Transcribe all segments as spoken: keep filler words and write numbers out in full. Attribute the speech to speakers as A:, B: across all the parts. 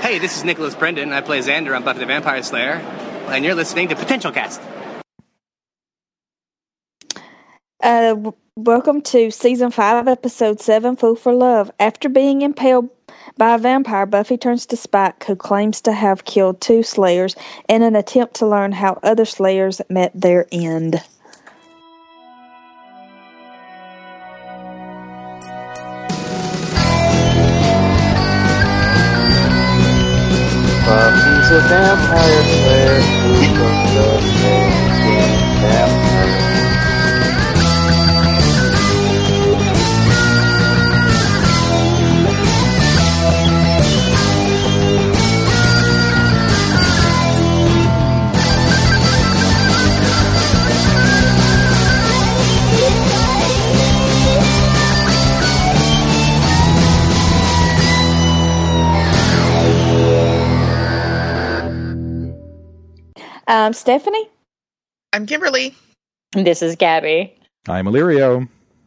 A: Hey, this is Nicholas Brendan. I play Xander on Buffy the Vampire Slayer, and you're listening to Potential Cast.
B: Uh, w- welcome to Season five, Episode seven, Fool for Love. After being impaled by a vampire, Buffy turns to Spike, who claims to have killed two Slayers, in an attempt to learn how other Slayers met their end.
C: Buffy's a vampire slayer who from the same vampire.
B: I'm Stephanie.
D: I'm Kimberly.
E: This is Gabby.
F: I'm Illyrio.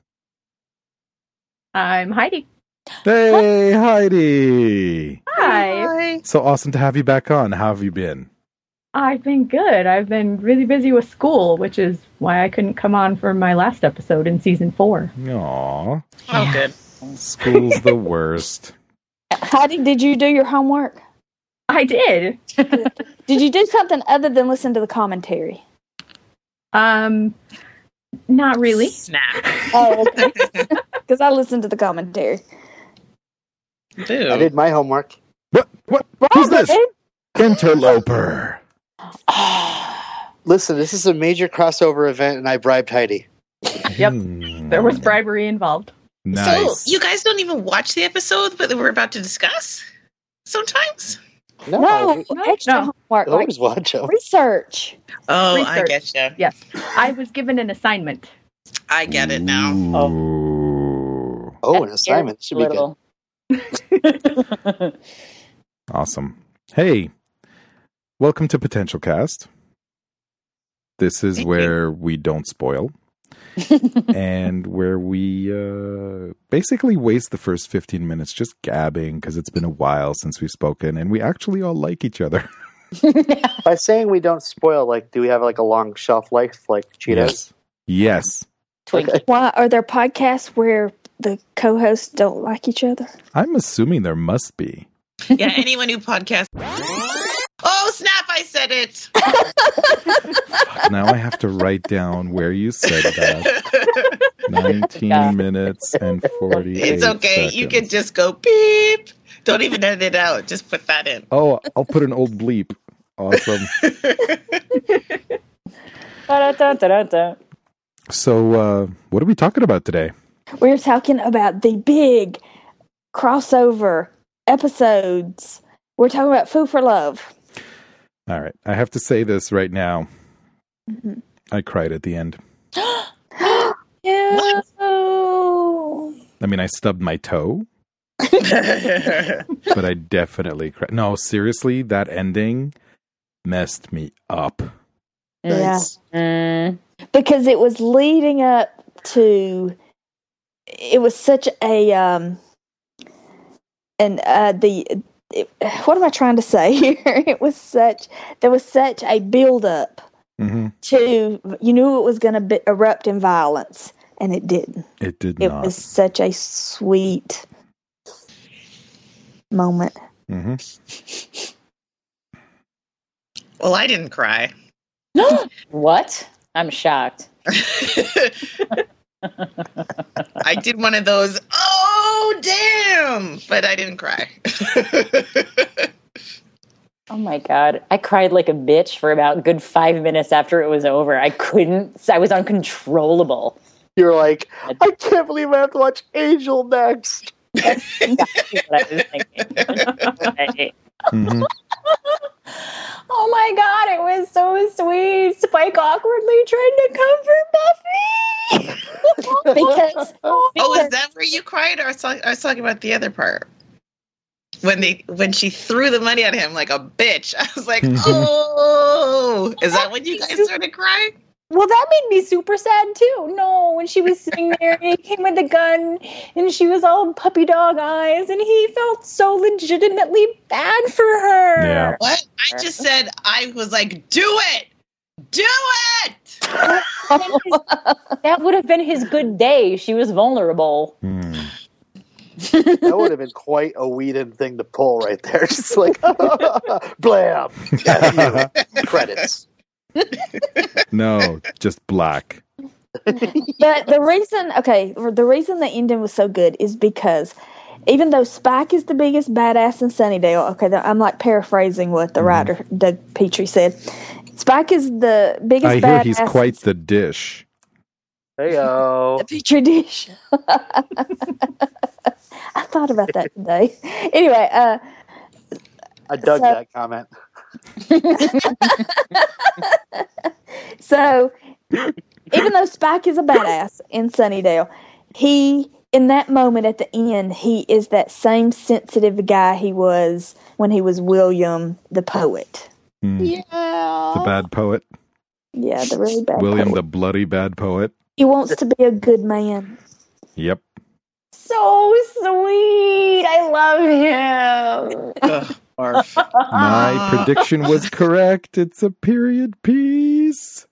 G: I'm Heidi.
F: Hey, Heidi.
G: Hi.
D: Hi.
F: So awesome to have you back on. How have you been?
G: I've been good. I've been really busy with school, which is why I couldn't come on for my last episode in season four.
F: Aw,
D: Oh, good.
F: school's the worst.
B: Heidi, did you do your homework?
G: I did.
B: Did you do something other than listen to the commentary?
G: Um, not really.
D: Snap.
B: Oh, okay. Because I listened to the commentary.
D: Boo.
C: I did my homework.
F: What? What? Who's this? Interloper.
C: Listen, this is a major crossover event, and I bribed Heidi.
G: Yep.
F: Hmm.
G: There was bribery involved.
F: Nice.
D: So, you guys don't even watch the episode that we're about to discuss? Sometimes?
C: No,
B: No,
G: No,
B: extra
G: no.
B: homework,
C: I
B: like
C: always watch them.
B: research.
D: Oh, I
G: Research.
D: get you.
G: Yes. I was given an assignment.
D: I get it now.
F: Ooh.
C: Oh, an assignment. Should be good.
E: Little.
F: Awesome. Hey, welcome to Potential Cast. This is
D: Thank
F: where we don't spoil. And where we uh, basically waste the first fifteen minutes just gabbing because it's been a while since we've spoken and we actually all like each other.
C: By saying we don't spoil, like, do we have like a long shelf life, like Cheetos?
F: Yes. Yes.
E: Twinkie.
B: Why are there podcasts where the co-hosts don't like each other?
F: I'm assuming there must be.
D: Yeah, anyone who podcasts. Oh, snap, I said it.
F: Fuck, now I have to write down where you said that. nineteen
E: Yeah.
F: minutes and forty-eight
D: It's okay.
F: seconds.
D: You can just go beep. Don't even edit it out. Just put that in.
F: Oh, I'll put an old bleep. Awesome.
E: Da-da-da-da-da.
F: So, uh, what are we talking about today?
B: We're talking about the big crossover episodes. We're talking about Food for Love.
F: All right. I have to say this right now.
B: Mm-hmm.
F: I cried at the end.
B: Yeah.
F: I mean, I stubbed my toe, but I definitely cried. No, seriously, that ending messed me up.
B: Yeah.
C: Nice.
E: Mm.
B: Because it was leading up to, it was such a, um, and uh, the, it, what am I trying to say here? It was such, there was such a build up
F: Mm-hmm.
B: to, you knew it was going to be, erupt in violence, and it didn't.
F: It did
B: It
F: not.
B: was such a sweet moment.
F: Mm-hmm.
D: Well, I didn't cry.
E: What? I'm shocked.
D: I did one of those, oh, damn, but I didn't cry.
E: Oh my god. I cried like a bitch for about a good five minutes after it was over. I couldn't. I was uncontrollable.
C: You're like, I can't believe I have to watch Angel next.
E: That's exactly what I was thinking.
F: Mm-hmm.
E: Oh my god, it was so sweet. Spike awkwardly trying to comfort Buffy.
B: Because,
D: Oh, is that where you cried? Or I was, talk- I was talking about the other part. When they when she threw the money at him like a bitch. I was like, oh, is that when you guys started crying?
E: Well, that made me super sad too. No, when she was sitting there and he came with the gun and she was all puppy dog eyes and he felt so legitimately bad for her.
F: Yeah.
D: What? I just said, I was like, do it! Do it!
E: That would have been his good day. She was vulnerable.
F: Hmm.
C: That would have been quite a Whedon thing to pull right there. Just like, blam. Yeah, you. Credits.
F: No, just black.
B: But the reason, okay, the reason the ending was so good is because even though Spike is the biggest badass in Sunnydale, okay, I'm like paraphrasing what the
F: Mhm.
B: writer Doug Petrie said. Spike is the biggest
F: I
B: badass.
F: hear he's quite the dish.
C: Hey-o.
B: the Petri dish. I thought about that today. Anyway, uh,
C: I dug
B: So-
C: that comment.
B: so even though Spike is a badass in Sunnydale, he in that moment at the end, he is that same sensitive guy he was when he was William the poet.
F: Hmm.
E: Yeah.
F: The bad poet.
B: Yeah, the really bad
F: William
B: poet.
F: the bloody bad poet.
B: He wants to be a good man.
F: Yep.
E: So sweet. I love him.
D: Ugh, barf.
F: My prediction was correct. It's a period piece.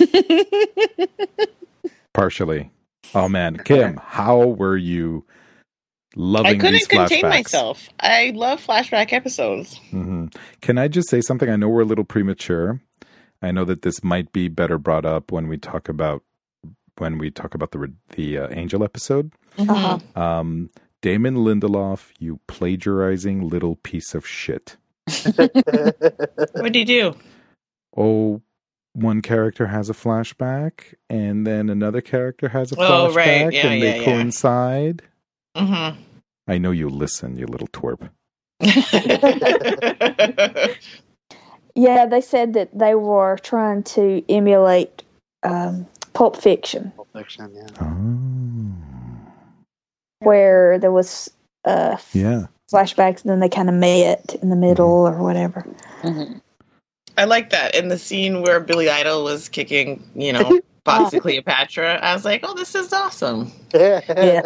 F: Partially. Oh man, Kim, how were you loving
D: I couldn't
F: these
D: contain
F: flashbacks?
D: myself. I love flashback episodes.
F: hmm Can I just say something? I know we're a little premature. I know that this might be better brought up when we talk about when we talk about the the uh, Angel episode.
B: Uh-huh.
F: Um, Damon Lindelof, you plagiarizing little piece of shit.
D: What'd he do?
F: Oh, one character has a flashback, and then another character has a
D: Oh,
F: flashback,
D: right. Yeah,
F: and they
D: yeah, yeah.
F: coincide.
D: Mm-hmm.
F: I know you listen, you little twerp.
B: Yeah, they said that they were trying to emulate um, Pulp Fiction,
C: Fiction, yeah.
F: Oh,
B: where there was uh,
F: yeah.
B: flashbacks and then they kind of met in the middle or whatever.
E: Mhm.
D: I like that. In the scene where Billy Idol was kicking, you know, Foxy Cleopatra, I was like, oh, this is awesome.
B: Yeah.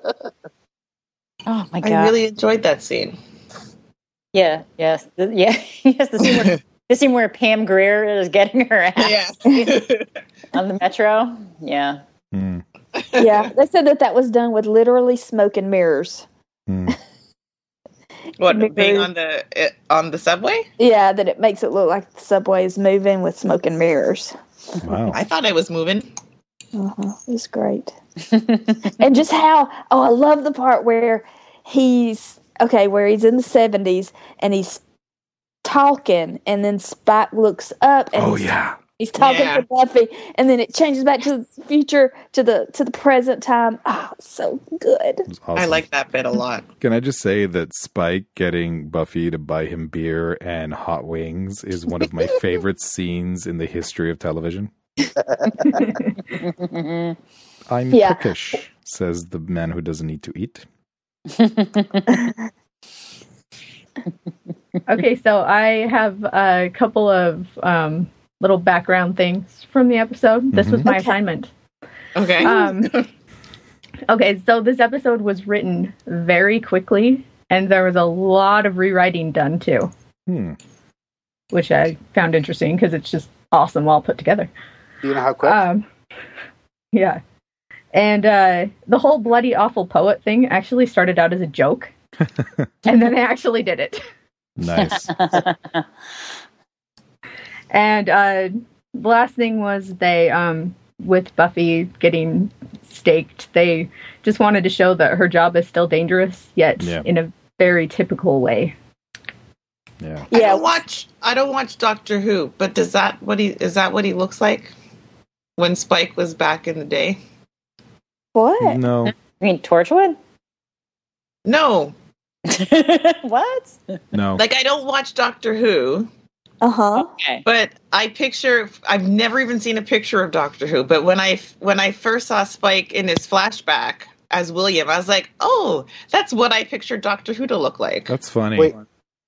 E: Oh my god.
D: I really enjoyed that scene.
E: Yeah. Yes. The, yeah. Yes. The scene, where, the scene where Pam Grier is getting her ass
D: Yeah.
E: on the metro. Yeah.
F: Hmm.
B: Yeah, they said that that was done with literally smoke and mirrors.
F: Hmm.
D: What,
B: Big
D: being
B: Bird.
D: on the it, on the subway?
B: Yeah, that it makes it look like the subway is moving with smoke and mirrors.
F: Wow.
D: I thought I was moving.
B: Uh-huh. It's great. And just how, oh, I love the part where he's, okay, where he's in the seventies and he's talking and then Spike looks up and
F: Oh
B: he's,
F: yeah.
B: he's talking
D: Yeah.
B: to Buffy and then it changes back to the future, to the to the present time. Oh, it's so good.
F: It was awesome.
D: I like that bit a lot.
F: Can I just say that Spike getting Buffy to buy him beer and hot wings is one of my favorite scenes in the history of television? I'm
B: Yeah.
F: cookish, says the man who doesn't need to eat.
G: Okay, so I have a couple of um, little background things from the episode. This was
F: Mhm.
G: my
B: Okay.
G: assignment.
D: Okay.
G: Um, okay, so this episode was written very quickly, and there was a lot of rewriting done too,
F: Hmm.
G: which I found interesting because it's just awesome all put together.
C: Do you know how quick?
G: Um, yeah. And uh, the whole bloody awful poet thing actually started out as a joke, and then they actually did it.
F: Nice.
G: And uh, the last thing was they, um, with Buffy getting staked, they just wanted to show that her job is still dangerous, yet
F: Yeah.
G: in a very typical way.
F: Yeah.
D: I
B: Yeah,
D: don't watch. I don't watch Doctor Who, but does that what he is that what he looks like when Spike was back in the day?
B: what?
F: No.
E: You mean Torchwood?
D: No,
E: What?
F: No.
D: like I don't watch Doctor Who,
B: Uh-huh.
E: Okay.
D: but I picture. I've never even seen a picture of Doctor Who, but when I when I first saw Spike in his flashback as William, I was like, oh, that's what I pictured Doctor Who to look like.
F: That's funny.
C: Wait.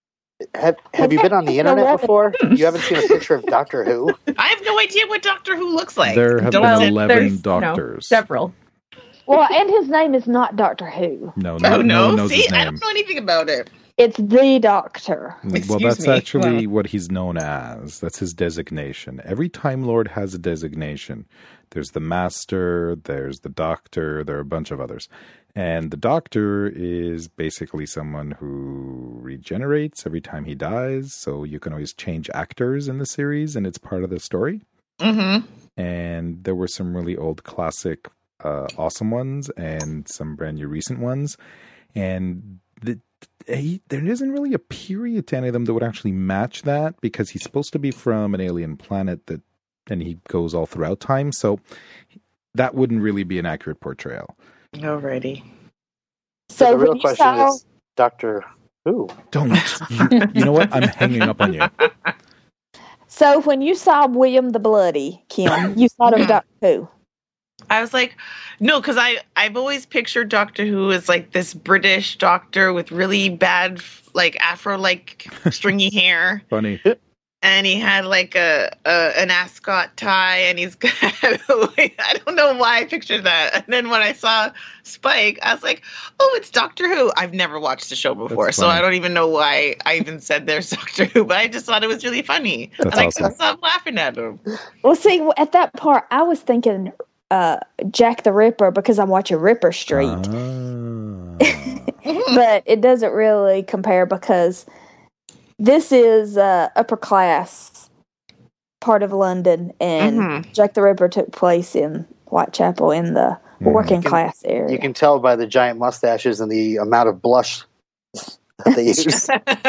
C: Have Have you been on the internet before? You haven't seen a picture of Doctor Who?
D: I have no idea what Doctor Who looks like.
F: There have
D: Don't
F: been
D: say-
F: eleven
G: There's, you know,
F: doctors.
G: several.
E: Well, and his name is not Doctor Who.
F: No, no,
D: Oh
F: no
D: no!
F: one knows
D: See,
F: his
D: I
F: name.
D: don't know anything about it.
E: It's the Doctor.
F: Well,
D: Excuse
F: that's
D: me.
F: actually
D: Wow.
F: what he's known as. That's his designation. Every Time Lord has a designation. There's the Master, there's the Doctor, there are a bunch of others. And the Doctor is basically someone who regenerates every time he dies, so you can always change actors in the series, and it's part of the story.
D: Mm-hmm.
F: And there were some really old classic uh, awesome ones and some brand new recent ones. And the, he, there isn't really a period to any of them that would actually match that, because he's supposed to be from an alien planet that, and he goes all throughout time. So that wouldn't really be an accurate portrayal.
D: Alrighty.
C: So
E: So
C: the real
E: when you
C: question
E: saw,
C: is Doctor Who?
F: Don't. You, you know what? I'm hanging up on you.
B: So when you saw William the Bloody, Kim, you thought of Doctor Who.
D: I was like, no, because I I've always pictured Doctor Who as like this British doctor with really bad like afro like stringy hair,
F: Funny.
D: and he had like a, a an ascot tie, and he's got like, I don't know why I pictured that. And then when I saw Spike, I was like, oh, it's Doctor Who. I've never watched the show before,
F: That's
D: so
F: funny.
D: I don't even know why I even said there's Doctor Who. But I just thought it was really funny,
F: That's
D: and I
F: awesome.
D: couldn't stop laughing at him.
B: Well, see, at that part, I was thinking uh, Jack the Ripper because I'm watching Ripper Street.
F: Ah.
B: But it doesn't really compare because this is uh, upper class part of London, and
D: Mhm.
B: Jack the Ripper took place in Whitechapel in the
F: Mhm.
B: working
C: You can-
B: class area.
C: You can tell by the giant mustaches and the amount of blush that they use.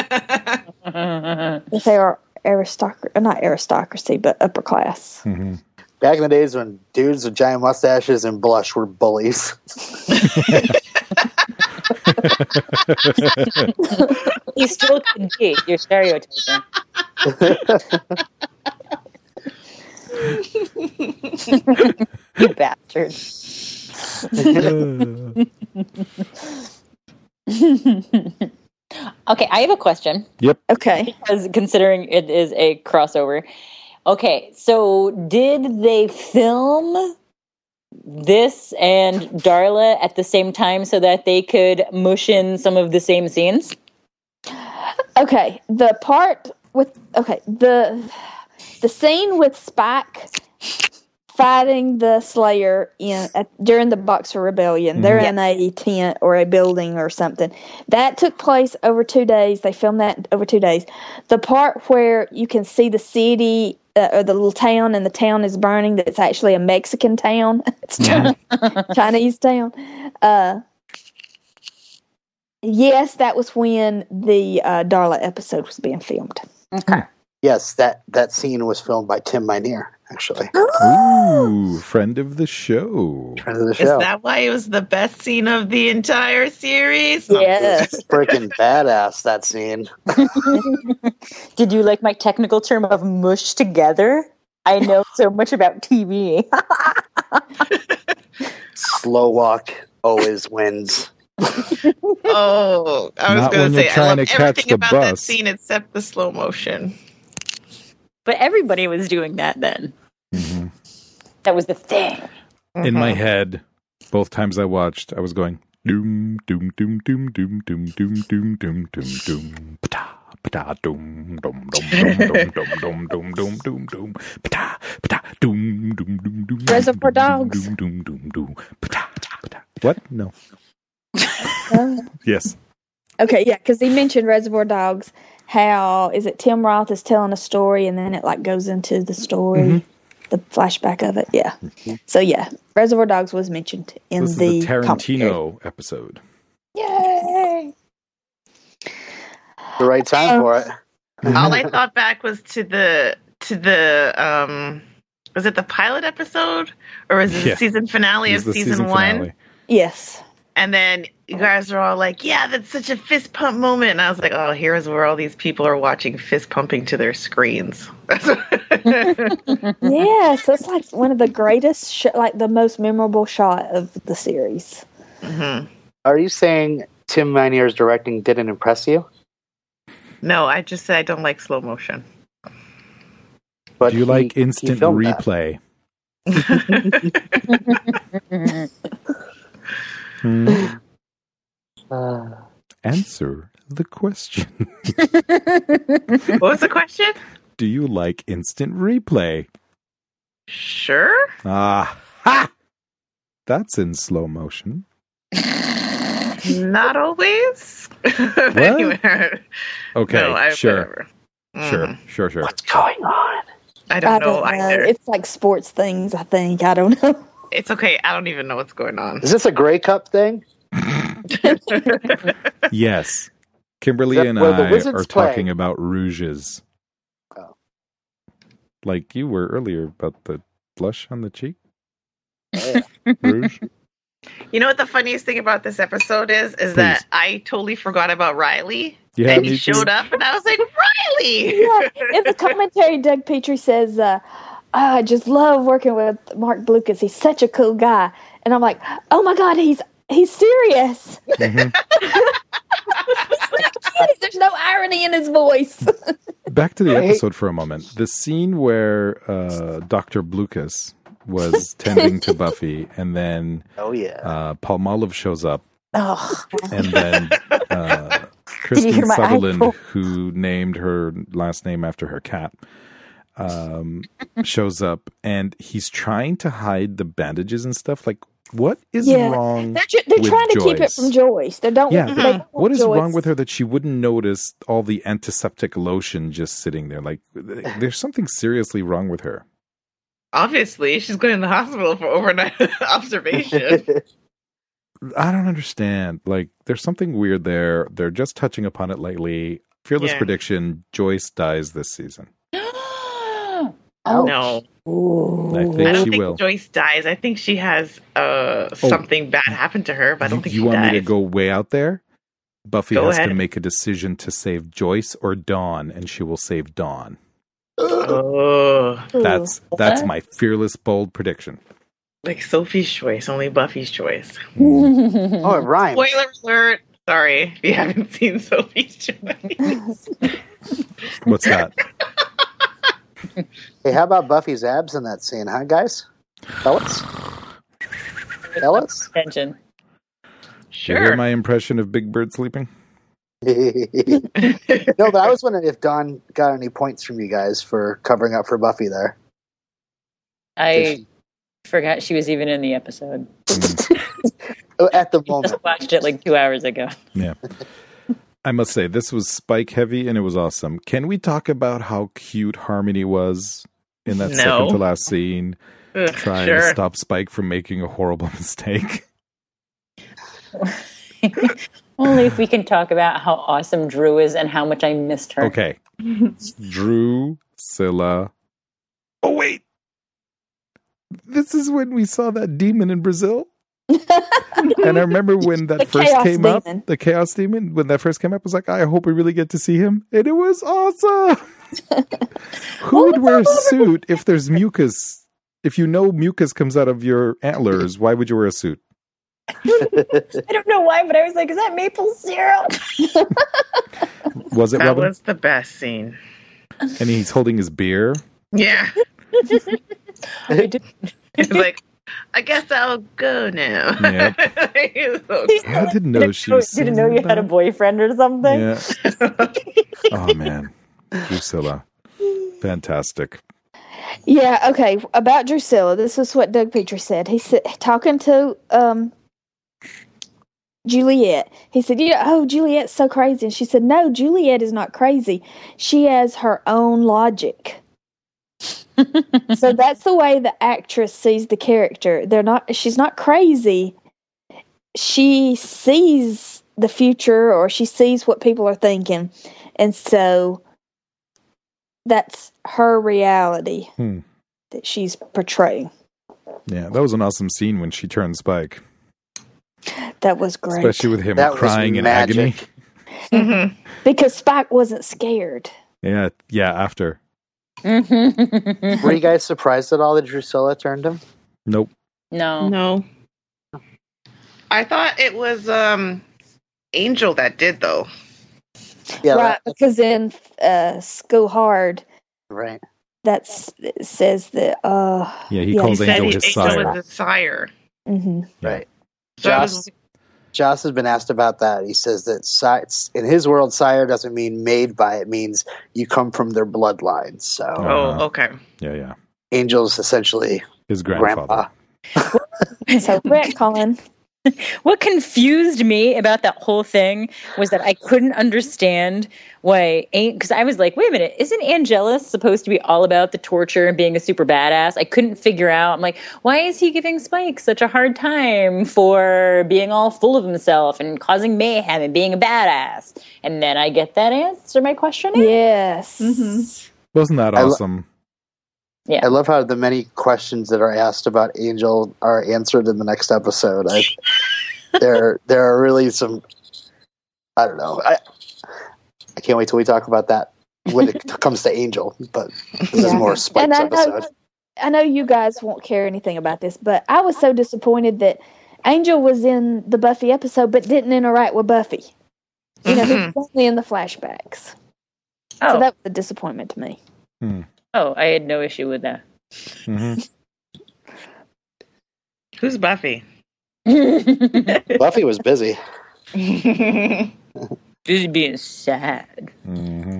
B: If they are aristocracy, not aristocracy, but upper class.
F: Mhm.
C: Back in the days when dudes with giant mustaches and blush were bullies.
H: You still can be. You're stereotyping. You bastard. Okay, I have a question.
B: Okay.
H: Because considering it is a crossover. Okay, so did they film this and Darla at the same time so that they could mush in some of the same scenes?
B: Okay, the part with okay the the scene with Spike fighting the Slayer in at, during the Boxer Rebellion. They're
H: Mhm.
B: in a tent or a building or something. That took place over two days. They filmed that over two days. The part where you can see the city uh, or the little town and the town is burning, that's actually a Mexican town. It's China, Chinese town. Uh, yes, that was when the uh, Darla episode was being filmed.
H: Okay.
C: Yes, that, that scene was filmed by Tim Minear, actually.
F: Ooh, friend of the show.
C: Friend of the
D: Is
C: show.
D: that why it was the best scene of the entire series?
B: Yes.
C: Freaking badass, that scene.
H: Did you like my technical term of mush together? I know so much about T V.
C: Slow walk always wins.
D: Oh, I was
F: Not
D: going
F: when
D: to
F: you're
D: say I
F: trying
D: love
F: to catch
D: everything
F: the
D: about that
F: bus.
D: scene except the slow motion.
H: But everybody was doing that then.
F: Mhm.
H: That was the thing.
F: In my
D: Mhm.
F: head, both times I watched, I was going doom doom doom doom doom doom doom doom doom doom doom pata pata doom doom doom doom doom doom doom doom doom doom pata pata doom doom doom doom
B: Reservoir
F: doom,
B: Dogs.
F: doom doom doom doom pata pata. What? No.
B: Uh,
F: Yes.
B: Okay, yeah, because he mentioned Reservoir Dogs. How is it? Tim Roth is telling a story, and then it like goes into the story,
F: Mhm.
B: the flashback of it. Yeah. So yeah, Reservoir Dogs was mentioned in
F: This
B: the
F: is the
B: commentary.
F: Tarantino episode.
B: Yay!
C: The right time for it.
D: All I thought back was to the to the um was it the pilot episode or was it
F: Yeah.
D: the season finale
F: It
D: of
F: was the
D: season, one?
F: finale.
B: Yes.
D: And then you guys are all like, "Yeah, that's such a fist pump moment." And I was like, "Oh, here's where all these people are watching fist pumping to their screens."
B: Yeah, so it's like one of the greatest, sh- like the most memorable shot of the series.
D: Mhm.
C: Are you saying Tim Minear's directing didn't impress you?
D: No, I just said I don't like slow motion.
C: But
F: Do you
C: he-
F: like
C: he
F: instant
C: filmed that.
F: replay? Hmm.
C: Uh,
F: Answer the question.
D: What was the question?
F: Do you like instant replay?
D: Sure.
F: Ah, ha! That's in slow motion.
D: Not always. Anyway,
F: Okay,
D: no, I,
F: sure,
D: whatever. Mm,
F: sure, sure, sure.
C: what's going on?
D: I don't
B: I
D: know
B: don't know.
D: either.
B: It's like sports things, I think. I don't know.
D: It's okay. I don't even know what's going on.
C: Is this a Grey Cup thing?
F: Yes. Kimberly
C: Is that
F: and
C: where the
F: I
C: Wizards
F: are
C: play?
F: talking about rouges.
C: Oh.
F: Like you were earlier about the blush on the cheek.
C: Oh,
F: Rouge.
D: You know what the funniest thing about this episode is? Is that I totally forgot about Riley.
F: Yeah,
D: and
F: me
D: he
F: too.
D: showed up, and I was like, Riley!
B: Yeah, in the commentary, Doug Petrie says, uh, "I just love working with Mark Blucas. He's such a cool guy." And I'm like, "Oh my God, he's he's serious."
F: Mhm.
B: There's no irony in his voice.
F: Back to the
C: Hey.
F: episode for a moment. The scene where uh, Doctor Blucas was tending to Buffy, and then
C: oh yeah.
F: uh, Palmolive shows up,
B: Oh,
F: and then uh,
B: you
F: Kristen
B: hear my
F: Sutherland,
B: eyeball?
F: who named her last name after her cat, um, shows up, and he's trying to hide the bandages and stuff. Like, what is
B: Yeah.
F: wrong?
B: they're, ju- they're
F: With
B: trying to keep it
F: Joyce.
B: from Joyce. They don't.
F: Yeah.
B: they don't want
F: What is
B: Joyce.
F: wrong with her that she wouldn't notice all the antiseptic lotion just sitting there? Like, there's something seriously wrong with her.
D: Obviously, she's going to the hospital for overnight observation.
F: I don't understand. Like, there's something weird there. They're just touching upon it lightly. Fearless
D: Yeah.
F: prediction: Joyce dies this season.
B: Oh,
D: No,
B: ooh.
F: I think
D: I don't
F: she
D: think
F: will.
D: Joyce dies. I think she has uh, something bad happen to her, but I don't
F: you
D: think
F: you
D: she
F: want
D: dies.
F: me to go way out there? Buffy
D: Go
F: has
D: ahead.
F: to make a decision to save Joyce or Dawn, and she will save Dawn.
D: Oh,
F: That's that's
H: What?
F: my fearless, bold prediction.
D: like Sophie's choice, only Buffy's choice.
C: Oh, it rhymes.
D: Spoiler alert! Sorry if you haven't seen Sophie's choice.
F: What's that?
C: Hey, how about Buffy's abs in that scene, huh, guys? Fellas? Fellas?
H: Attention.
F: You hear
D: Sure.
F: my impression of Big Bird sleeping?
C: No, but I was wondering if Dawn got any points from you guys for covering up for Buffy there.
H: I forgot she was even in the episode.
C: Oh, at the
H: Just
C: moment.
H: watched it like two hours ago.
F: Yeah. I must say, this was Spike heavy and it was awesome. Can we talk about how cute Harmony was in that
D: No.
F: second to last scene,
D: Ugh,
F: trying
D: sure.
F: to stop Spike from making a horrible mistake?
H: Only if we can talk about how awesome Drew is and how much I missed her.
F: Okay. Drew, Scylla. Oh, wait. This is when we saw that demon in Brazil. And I remember when that
B: The
F: first
B: Chaos
F: came
B: Demon.
F: up, the Chaos Demon, when that first came up, I was like, I hope we really get to see him. And it was awesome. Who would wear a suit if there's mucus? If you know mucus comes out of your antlers, why would you wear a suit?
E: I don't know why, but I was like, is that maple syrup?
F: Was it
D: That
F: Robin?
D: was the best scene.
F: And he's holding his beer.
D: Yeah.
H: I did-
D: He's like, I guess I'll go now.
F: Yep.
D: He's so
F: I didn't know she was
H: Didn't know you
F: singing
H: had a
F: that.
H: boyfriend or something.
F: Yeah. Oh man, Drusilla, fantastic.
B: Yeah, okay. About Drusilla, this is what Doug Petrie said. He said, talking to um, Juliet, he said, yeah, oh, Juliet's so crazy. And she said, no, Juliet is not crazy. She has her own logic. So that's the way the actress sees the character. They're not, she's not crazy. She sees the future, or she sees what people are thinking. And so that's her reality
F: Hmm.
B: that she's portraying.
F: Yeah, that was an awesome scene when she turned Spike,
B: That was great.
F: especially with him
C: That was
F: crying in agony.
C: magic.
D: Mhm.
B: Because Spike wasn't scared.
F: Yeah, yeah. After,
C: Were you guys surprised at all that Drusilla turned him?
F: nope.
H: No.
D: No. I thought it was um Angel that did though.
C: Yeah,
B: right,
C: that-
B: because in uh, School Hard,
C: right.
B: that's it says that. Uh,
F: Yeah, he
B: yeah,
F: calls
D: He said
F: Angel
D: he-
F: his
D: Angel
F: sire.
D: was his sire.
B: hmm
F: Yeah.
C: Right.
D: So I
C: Joss,
D: was-
C: Joss has been asked about that. He says that si- in his world, sire doesn't mean made by. It means you come from their bloodline. So
F: Oh.
D: oh,
F: Uh-huh.
D: okay.
F: Yeah, yeah.
C: Angel's essentially
F: His grandfather.
C: grandpa.
B: So retcon.
H: What confused me about that whole thing was that I couldn't understand why, because I was like, wait a minute, isn't Angelus supposed to be all about the torture and being a super badass? I couldn't figure out. I'm like, why is he giving Spike such a hard time for being all full of himself and causing mayhem and being a badass? And then I get that answer my question.
B: Yes.
E: Mhm.
F: Wasn't that
C: I lo-
F: awesome?
C: I love how the many questions that are asked about Angel are answered in the next episode. I, there, there are really some. I don't know. I, I can't wait till we talk about that when it comes to Angel. But this is
B: Yeah.
C: more Spike's
B: And I
C: episode.
B: know, I know you guys won't care anything about this, but I was so disappointed that Angel was in the Buffy episode but didn't interact with Buffy. You know, he was only in the flashbacks.
H: Oh,
B: So that was a disappointment to me.
H: oh, I had no issue with that.
F: hmm
D: Who's Buffy?
C: Buffy was busy.
H: Busy being sad.
F: hmm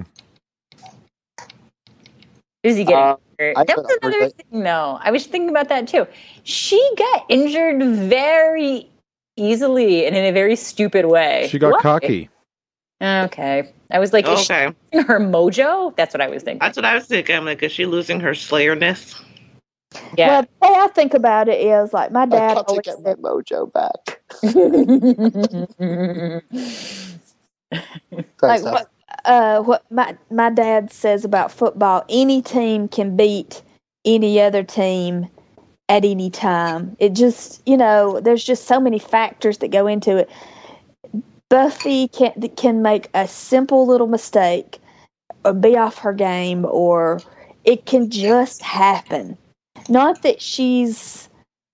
H: Busy getting
C: Uh,
H: hurt.
C: I
H: That
C: thought
H: was
C: I heard
H: another
C: that-
H: thing, though. I was thinking about that too. She got injured very easily and in a very stupid way.
F: She got
H: Why?
F: cocky.
H: Okay. I was like, is she
D: Okay.
H: losing her mojo? That's what I was thinking.
D: That's what I was thinking. I'm like, is she losing her slayerness?
H: Yeah.
B: Well, the way I think about it is like my
C: I
B: dad
C: got to
B: always
C: get my
B: said,
C: mojo back. Sorry,
B: like
C: Steph.
B: what uh what my my dad says about football, any team can beat any other team at any time. It just, you know, there's just so many factors that go into it. Buffy can can make a simple little mistake or be off her game, or it can just happen. Not that she's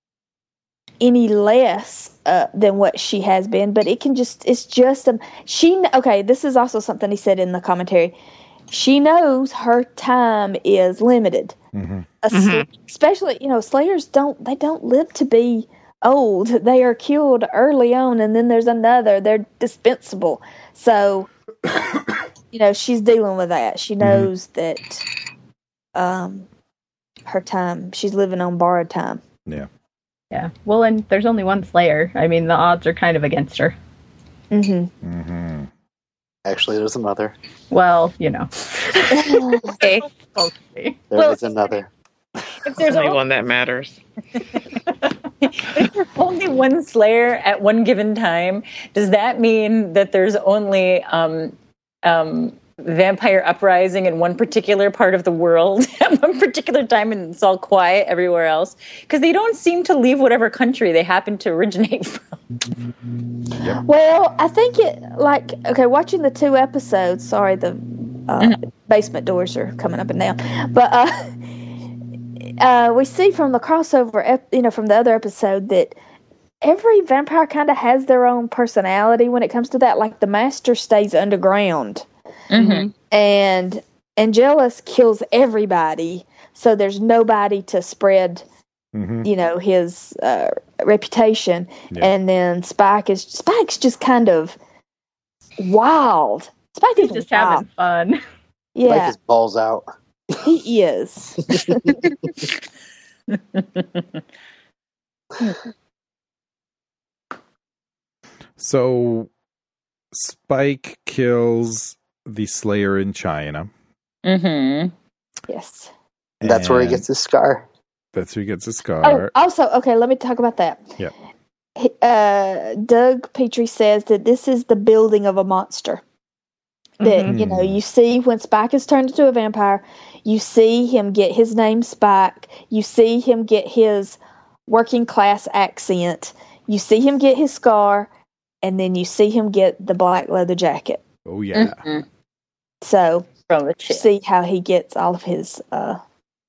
B: any less uh, than what she has been, but it can just, it's just, um, she, okay, this is also something he said in the commentary. She knows her time is limited.
F: hmm
B: A sl- especially, you know, Slayers don't, they don't live to be old. They are killed early on, and then there's another. They're dispensable. So, you know, she's dealing with that. She knows that um, her time, she's living on borrowed time.
F: Yeah.
E: Yeah. Well, and there's only one Slayer. I mean, the odds are kind of against her.
B: Mm-hmm.
F: hmm
C: Actually, there's another.
E: Well, you know.
H: Okay.
E: Mostly.
C: There
H: Well-
C: is another.
H: If there's
D: Only
H: only,
D: one that matters.
H: if there's only one Slayer at one given time, does that mean that there's only um, um, vampire uprising in one particular part of the world at one particular time, and it's all quiet everywhere else? Because they don't seem to leave whatever country they happen to originate from.
B: Well, I think it, like, okay, watching the two episodes, sorry, the uh, basement doors are coming up and down, but uh, uh, we see from the crossover, ep- you know, from the other episode that every vampire kind of has their own personality when it comes to that. Like, the master stays underground,
H: Mm-hmm.
B: and Angelus kills everybody, so there's nobody to spread,
F: hmm
B: you know, his uh, reputation.
F: Yeah.
B: And then Spike is Spike's just kind of wild. Spike
E: He's
B: is
E: just
B: wild.
E: having fun.
C: Like
B: Yeah,
C: his balls out.
B: he is.
F: So Spike kills the Slayer in China.
H: Mm-hmm.
B: Yes.
C: That's where he
F: and
C: gets his scar.
F: That's where he gets a
B: Oh,
F: scar.
B: also, okay, let me talk about that.
F: Yep.
B: He- Uh, Doug Petrie says that this is the building of a monster. That,
F: Mhm.
B: you know, you see when Spike is turned into a vampire, you see him get his name Spike, you see him get his working class accent, you see him get his scar, and then you see him get the black leather jacket.
F: Oh yeah.
H: Mm-hmm.
B: So,
H: From the
B: you
H: chip.
B: see how he gets all of his uh,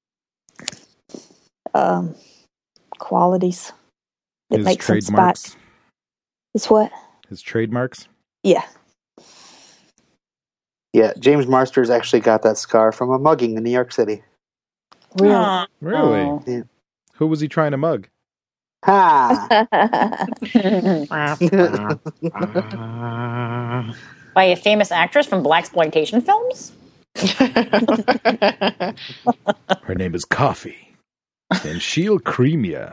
B: um, qualities that
F: His
B: makes him Spike.
F: trademarks.
B: Is what?
F: His trademarks.
B: Yeah.
C: Yeah, James Marsters actually got that scar from a mugging in New York City.
H: Really?
F: Really?
H: Oh.
C: Yeah.
F: Who was he trying to mug?
C: Ha!
H: By a famous actress from blaxploitation films?
F: Her name is Coffee. And she'll cream ya.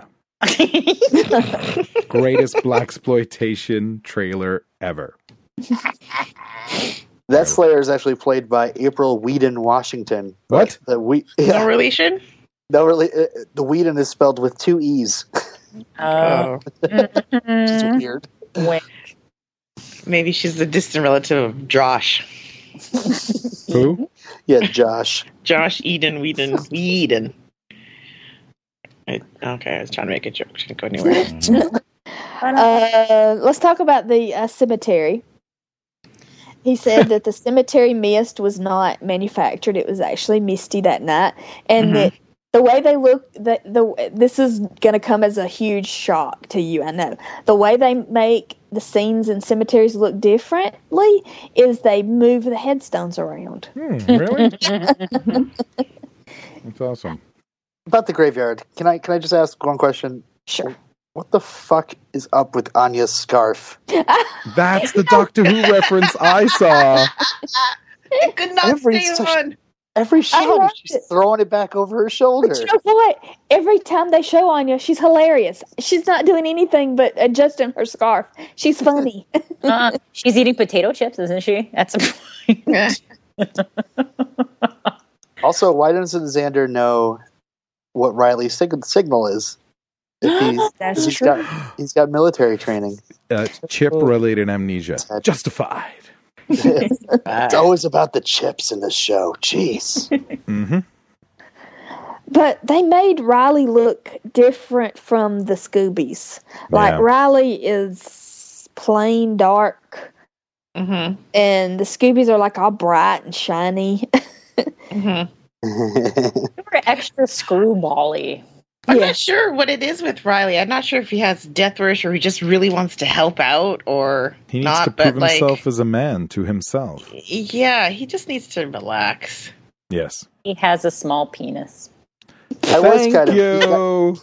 F: Greatest blaxploitation trailer ever.
C: That Slayer is actually played by April Whedon Washington.
F: What?
C: The we
D: No
C: yeah,
D: relation?
C: no really. Uh, the Whedon is spelled with two e's.
H: Oh.
C: It's weird.
H: Wink.
D: Maybe she's the distant relative of Josh.
F: Who?
C: Yeah, Josh.
D: Josh Eden Whedon. Whedon. I, okay, I was trying to make a joke. She didn't go anywhere.
B: Uh, let's talk about the uh, cemetery. He said that the cemetery mist was not manufactured; it was actually misty that night, and
D: Mhm.
B: that the way they look, the the this is going to come as a huge shock to you. I know the way they make the scenes in cemeteries look differently is they move the headstones around.
F: Hmm, really? That's awesome.
C: About the graveyard, can I can I just ask one question?
B: Sure.
C: What the fuck is up with Anya's scarf?
F: That's the Doctor Who reference I saw.
D: It could not
C: Every
D: stay
C: such-
D: on.
C: Every shot,
B: love
C: she's
B: it.
C: throwing it back over her shoulder.
B: But you know what? Every time they show Anya, she's hilarious. She's not doing anything but adjusting her scarf. She's funny.
H: Uh, she's eating potato chips, isn't she? That's a point.
C: Also, why doesn't Xander know what Riley's sig- signal is? If he's,
B: That's
C: he's
B: true.
C: got he's got military training.
F: Uh, chip-related amnesia. Justified.
C: It's always about the chips in the show. Jeez.
F: Mm-hmm.
B: But they made Riley look different from the Scoobies. Like
F: Yeah.
B: Riley is plain dark,
D: Mm-hmm.
B: and the Scoobies are like all bright and shiny.
D: Mm-hmm.
H: They were extra screwbally.
D: I'm
B: Yeah.
D: not sure what it is with Riley. I'm not sure if he has death wish or he just really wants to help out or
F: He needs
D: not.
F: to
D: but
F: prove
D: like,
F: himself as a man to himself.
D: yeah, he just needs to relax.
F: Yes.
H: He has a small penis.
C: I was
F: Thank
C: kind of.
F: you.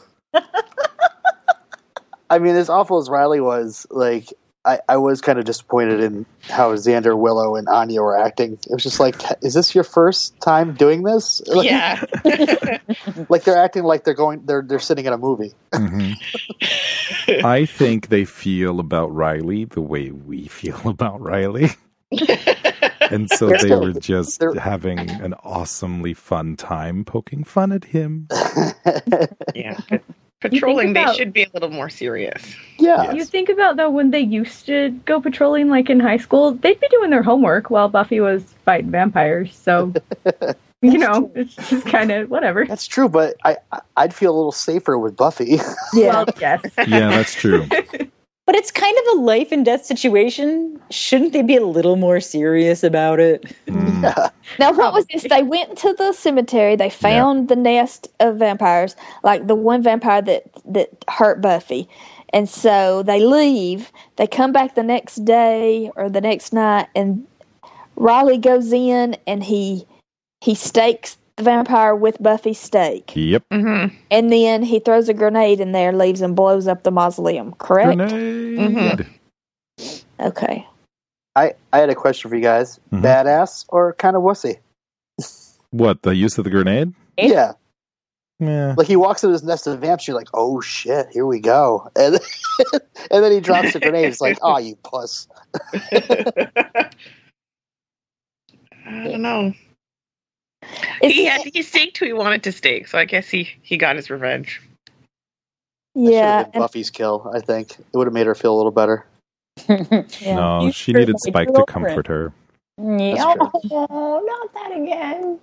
C: I mean, as awful as Riley was, like I, I was kind of disappointed in how Xander, Willow, and Anya were acting. It was just like, is this your first time doing this? Like,
D: Yeah.
C: like they're acting like they're going, they're they're sitting in a movie.
F: Mhm. I think they feel about Riley the way we feel about Riley. And so
C: They're
F: they
C: still-
F: were just
C: they're-
F: having an awesomely fun time poking fun at him.
D: Yeah. Patrolling, they
G: about-
D: should be a little more serious.
C: Yeah.
G: You think about, though, when they used to go patrolling, like in high school, they'd be doing their homework while Buffy was fighting vampires. So, you know, it's just kind of whatever.
C: That's true, but I I- I'd feel a little safer with Buffy.
B: Yeah.
G: Well, yes.
F: Yeah, that's true.
H: But it's kind of a life and death situation. Shouldn't they be a little more serious about it?
F: Mm.
B: Now, what was this? They went to the cemetery. They found the nest of vampires, like the one vampire that, that hurt Buffy. And so they leave. They come back the next day or the next night, and Riley goes in and he he stakes the vampire with Buffy's stake.
F: Yep.
D: Mm-hmm.
B: And then he throws a grenade in there, leaves, and blows up the mausoleum. Correct?
F: Grenade.
D: Mhm.
B: Okay.
C: I I had a question for you guys:
F: Mhm.
C: badass or kind of wussy?
F: What, the use of the grenade?
C: Yeah,
F: Yeah.
C: like he walks into this nest of vamps. You're like, oh shit, here we go, and and then he drops the grenade. It's like, oh, you puss.
D: I don't know.
B: It's,
D: He had he staked who he wanted to stake, so I guess he, he got his revenge.
C: That should
B: yeah.
C: have been Buffy's kill. I think it would have made her feel a little better.
B: Yeah.
F: No,
H: You
F: she
H: sure
F: needed
H: made
F: Spike
H: her
F: to
H: over
F: comfort her.
H: Yeah.
C: true.
G: Oh, not that again.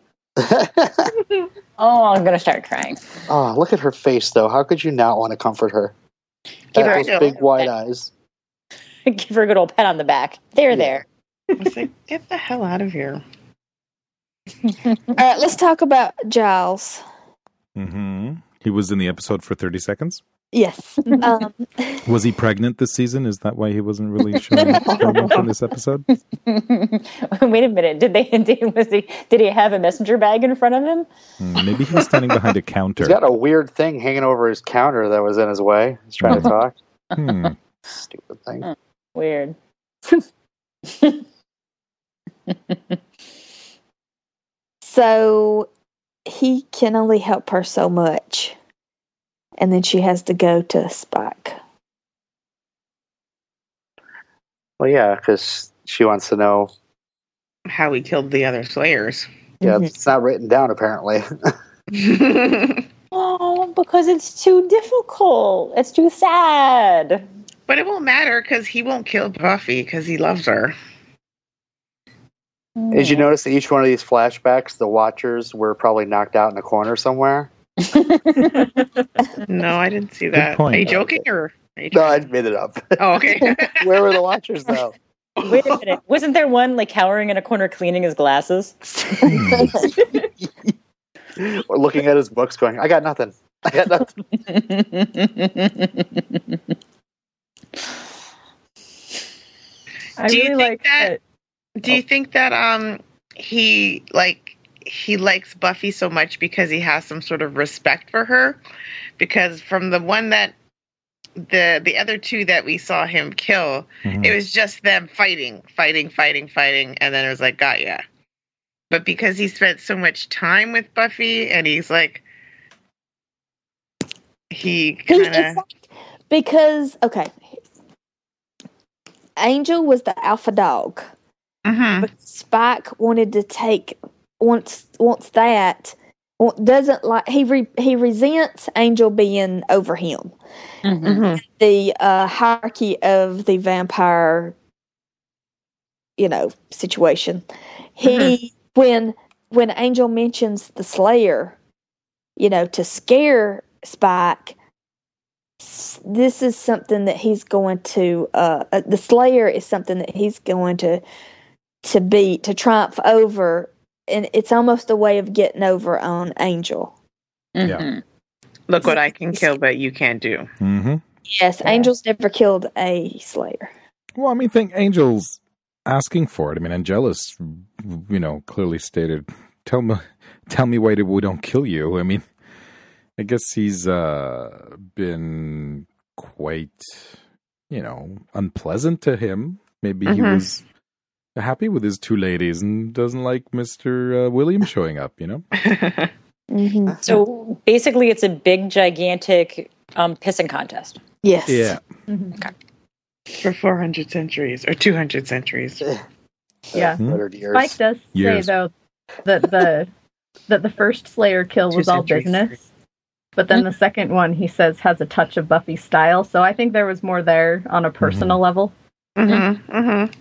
H: Oh, I'm gonna start crying.
C: Oh, look at her face, though. How could you not want to comfort her?
H: Give her
C: Those
D: a-
C: big wide eyes.
H: Give her a good old pat on the back. There,
C: Yeah.
H: there.
D: I was like, get the hell out of here.
B: All right, let's talk about Giles.
F: hmm He was in the episode for thirty seconds.
B: Yes. Um,
F: Was he pregnant this season? Is that why he wasn't really showing up very much in this episode?
H: Wait a minute. Did they? Did, was he? Did he have a messenger bag in front of him?
F: Hmm, maybe he was standing behind a counter.
C: He's got a weird thing hanging over his counter that was in his way. He's trying to talk.
F: Hmm.
C: Stupid thing.
H: Hmm, weird.
B: so he can only help her so much. And then she has to go to Spike.
C: Well, yeah, because she wants to know.
D: How he killed the other Slayers.
C: Yeah,
B: Mhm.
C: it's not written down apparently.
H: Oh, because it's too difficult. It's too sad.
D: But it won't matter because he won't kill Buffy because he loves her.
C: Did you notice that each one of these flashbacks, the Watchers were probably knocked out in a corner somewhere?
D: No, I didn't see that.
F: point.
D: Are you joking or? Are you
C: No, I
D: joking?
C: made it up.
D: Oh, okay.
C: Where were the Watchers though?
H: Wait a minute. Wasn't there one like cowering in a corner cleaning his glasses?
C: Or looking at his books, going, "I got nothing. I got nothing."
G: I
D: Do you
G: really
D: think
G: like
D: that-
G: that.
D: Do you think that um he like he likes Buffy so much because he has some sort of respect for her? Because from the one that the the other two that we saw him kill,
F: Mhm.
D: it was just them fighting, fighting, fighting, fighting, and then it was like, got ya. But because he spent so much time with Buffy, and he's like, he
B: He,
D: kind
B: in
D: of
B: fact, because, okay, Angel was the alpha dog.
D: mm-hmm.
B: But Spike wanted to take, wants, wants that, wa- doesn't like, he re, he resents Angel being over him.
H: Mhm.
D: Mm-hmm.
B: The uh, hierarchy of the vampire, you know, situation. He when when Angel mentions the Slayer, you know, to scare Spike, s- this is something that he's going to. Uh, uh, the Slayer is something that he's going to to beat, to triumph over, and it's almost a way of getting over on Angel.
H: Mhm.
D: Look what I can kill, but you can't do.
F: Mm-hmm.
B: Yes,
H: Yeah.
B: Angel's never killed a Slayer.
F: Well, I mean, think Angel's asking for it. I mean, Angelus, you know, clearly stated, "Tell me, tell me why we don't kill you." I mean, I guess he's uh, been quite, you know, unpleasant to him. Maybe he
D: Mhm.
F: was happy with his two ladies and doesn't like Mister Uh, William showing up. You know,
B: Mm-hmm.
H: So basically, it's a big, gigantic um, pissing contest.
B: Yes.
F: yeah.
G: Mhm.
D: For four hundred centuries or two hundred centuries.
G: Yeah.
F: Hmm?
C: Hundred years.
G: Spike does
F: Years.
G: say though that the that the first Slayer kill
D: Two
G: was all
D: centuries.
G: business, but then the second one he says has a touch of Buffy style. So I think there was more there on a personal level.
D: Mm-hmm. Mm-hmm.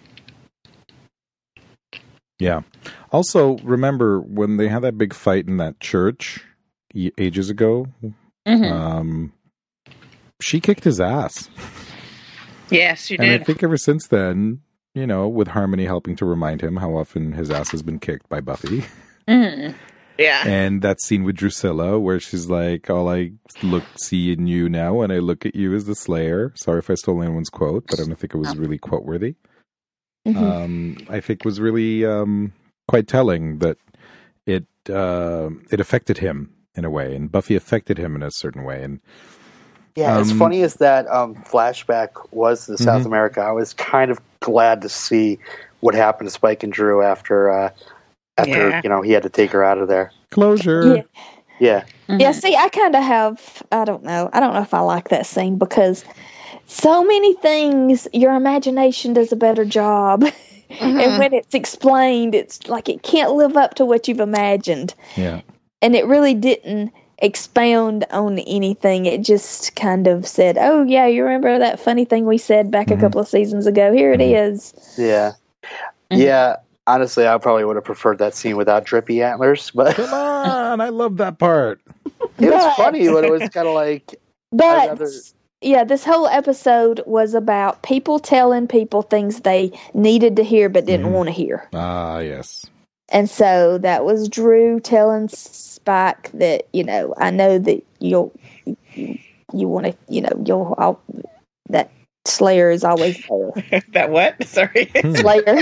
F: Yeah. Also, remember when they had that big fight in that church y- ages ago?
H: Mhm.
F: Um, she kicked his ass.
D: Yes, you
F: And I
D: did.
F: think ever since then, you know, with Harmony helping to remind him how often his ass has been kicked by Buffy.
H: Mhm.
D: Yeah.
F: And that scene with Drusilla where she's like, all I look, see in you now when I look at you is the Slayer. Sorry if I stole anyone's quote, but I don't think it was really quote worthy.
B: Mhm.
F: Um, I think was really um, quite telling that it uh, it affected him in a way, and Buffy affected him in a certain way. And
C: Yeah, as
F: Um,
C: funny as that um, flashback was to South
F: Mhm.
C: America, I was kind of glad to see what happened to Spike and Drew after uh, after
D: Yeah.
C: you know he had to take her out of there.
F: closure.
B: Yeah.
C: Yeah,
H: Mhm.
B: Yeah, see, I kind of have, I don't know, I don't know if I like that scene because so many things, your imagination does a better job. And when it's explained, it's like it can't live up to what you've imagined.
F: Yeah.
B: And it really didn't expound on anything. It just kind of said, oh, yeah, you remember that funny thing we said back
F: Mhm.
B: a couple of seasons ago? Here it
F: Mhm.
B: is.
C: yeah,
H: Mhm.
C: yeah. Honestly, I probably would have preferred that scene without drippy antlers, but
F: Come on, I love that part.
C: it was
B: But-
C: funny. But it was kind of like
B: But
C: rather-
B: yeah, this whole episode was about people telling people things they needed to hear but didn't
F: Mhm.
B: want to hear.
F: Ah, yes.
B: And so that was Drew telling Spike that, you know, I know that you'll you want to, you know, you'll all, that Slayer is always there.
D: That what? Sorry.
B: Slayer.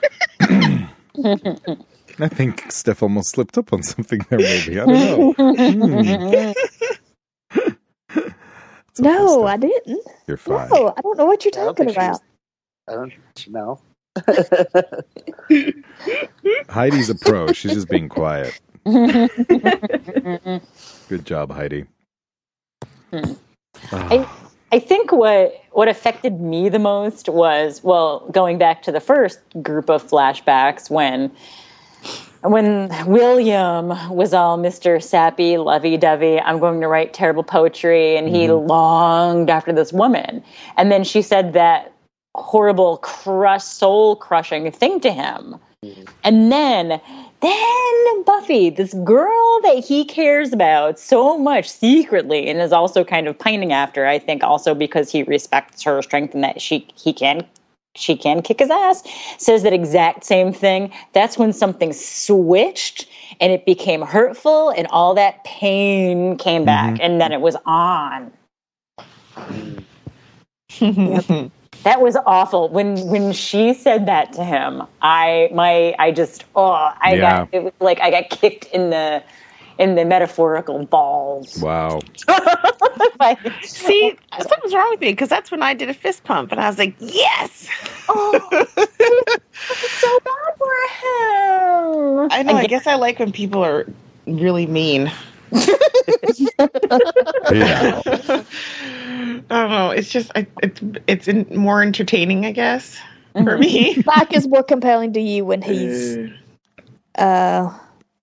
F: I think Steph almost slipped up on something there, maybe. I don't know. Hmm.
B: No,
F: okay,
B: I didn't.
F: You're fine.
B: No, I don't know what you're
C: I don't
B: talking
C: think she's-
B: about.
C: I don't know.
F: Heidi's a pro. She's just being quiet. Good job, Heidi.
H: Hmm.
F: Ah.
H: I think what what affected me the most was, well, going back to the first group of flashbacks when when William was all Mister Sappy, lovey-dovey, I'm going to write terrible poetry, and he
F: Mhm.
H: longed after this woman. And then she said that horrible, crush, soul-crushing thing to him. And then, then Buffy, this girl that he cares about so much secretly and is also kind of pining after, I think also because he respects her strength and that she he can she can kick his ass, says that exact same thing. That's when something switched and it became hurtful and all that pain came back,
F: Mhm.
H: and then it was on. Yep. That was awful. When when she said that to him, I my I just oh I
F: Yeah.
H: got it was like I got kicked in the in the metaphorical balls.
F: Wow.
H: By-
D: See, something's wrong with me because that's when I did a fist pump and I was like, yes.
H: oh, it's so bad for him.
D: I know. I guess I like when people are really mean.
F: Yeah.
D: I don't know. It's just I, it's it's in, more entertaining, I guess, for me.
B: Spike is more compelling to you when he's uh,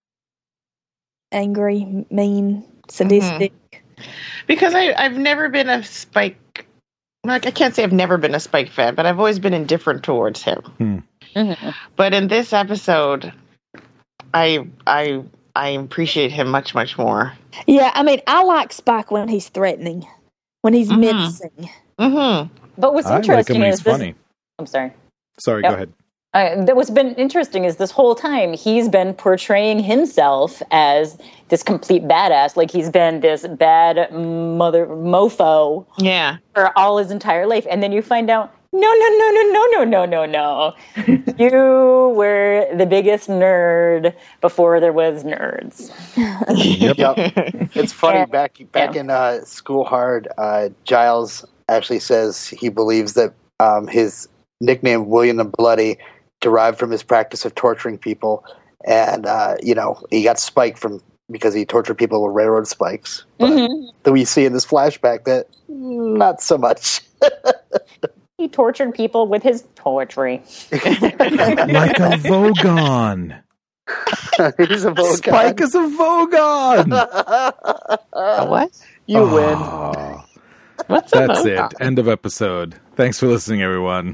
B: angry, mean, sadistic.
D: Because I I've never been a Spike. Like I can't say I've never been a Spike fan, but I've always been indifferent towards him.
F: Hmm.
H: Mhm.
D: But in this episode, I I I appreciate him much much more.
B: Yeah, I mean, I like Spike when he's threatening, when he's
D: Mhm.
B: menacing.
D: Mm-hmm.
H: But what's
F: I like him
H: interesting
F: when
H: is
F: he's
H: this.
F: funny.
H: I'm sorry.
F: Sorry,
H: Yep.
F: go ahead.
H: Uh, that what's been interesting is this whole time he's been portraying himself as this complete badass, like he's been this bad mother mofo
D: Yeah.
H: for all his entire life, and then you find out, no, no, no, no, no, no, no, no, no, you were the biggest nerd before there was nerds.
F: Yep.
C: Yep. It's funny,
H: Yeah.
C: back back
H: Yeah.
C: in uh, School Hard, uh, Giles actually says he believes that um, his nickname, William the Bloody, derived from his practice of torturing people. And, uh, you know, he got spiked from because he tortured people with railroad spikes. But
H: Mhm.
C: then we see in this flashback that mm, not so much.
H: He tortured people with his poetry.
F: Like a Vogon.
C: He's a Vogon.
F: Spike is a Vogon.
D: What?
C: You win.
F: Ah,
D: What's
F: that's
D: a
F: it.
D: Vogon?
F: End of episode. Thanks for listening, everyone.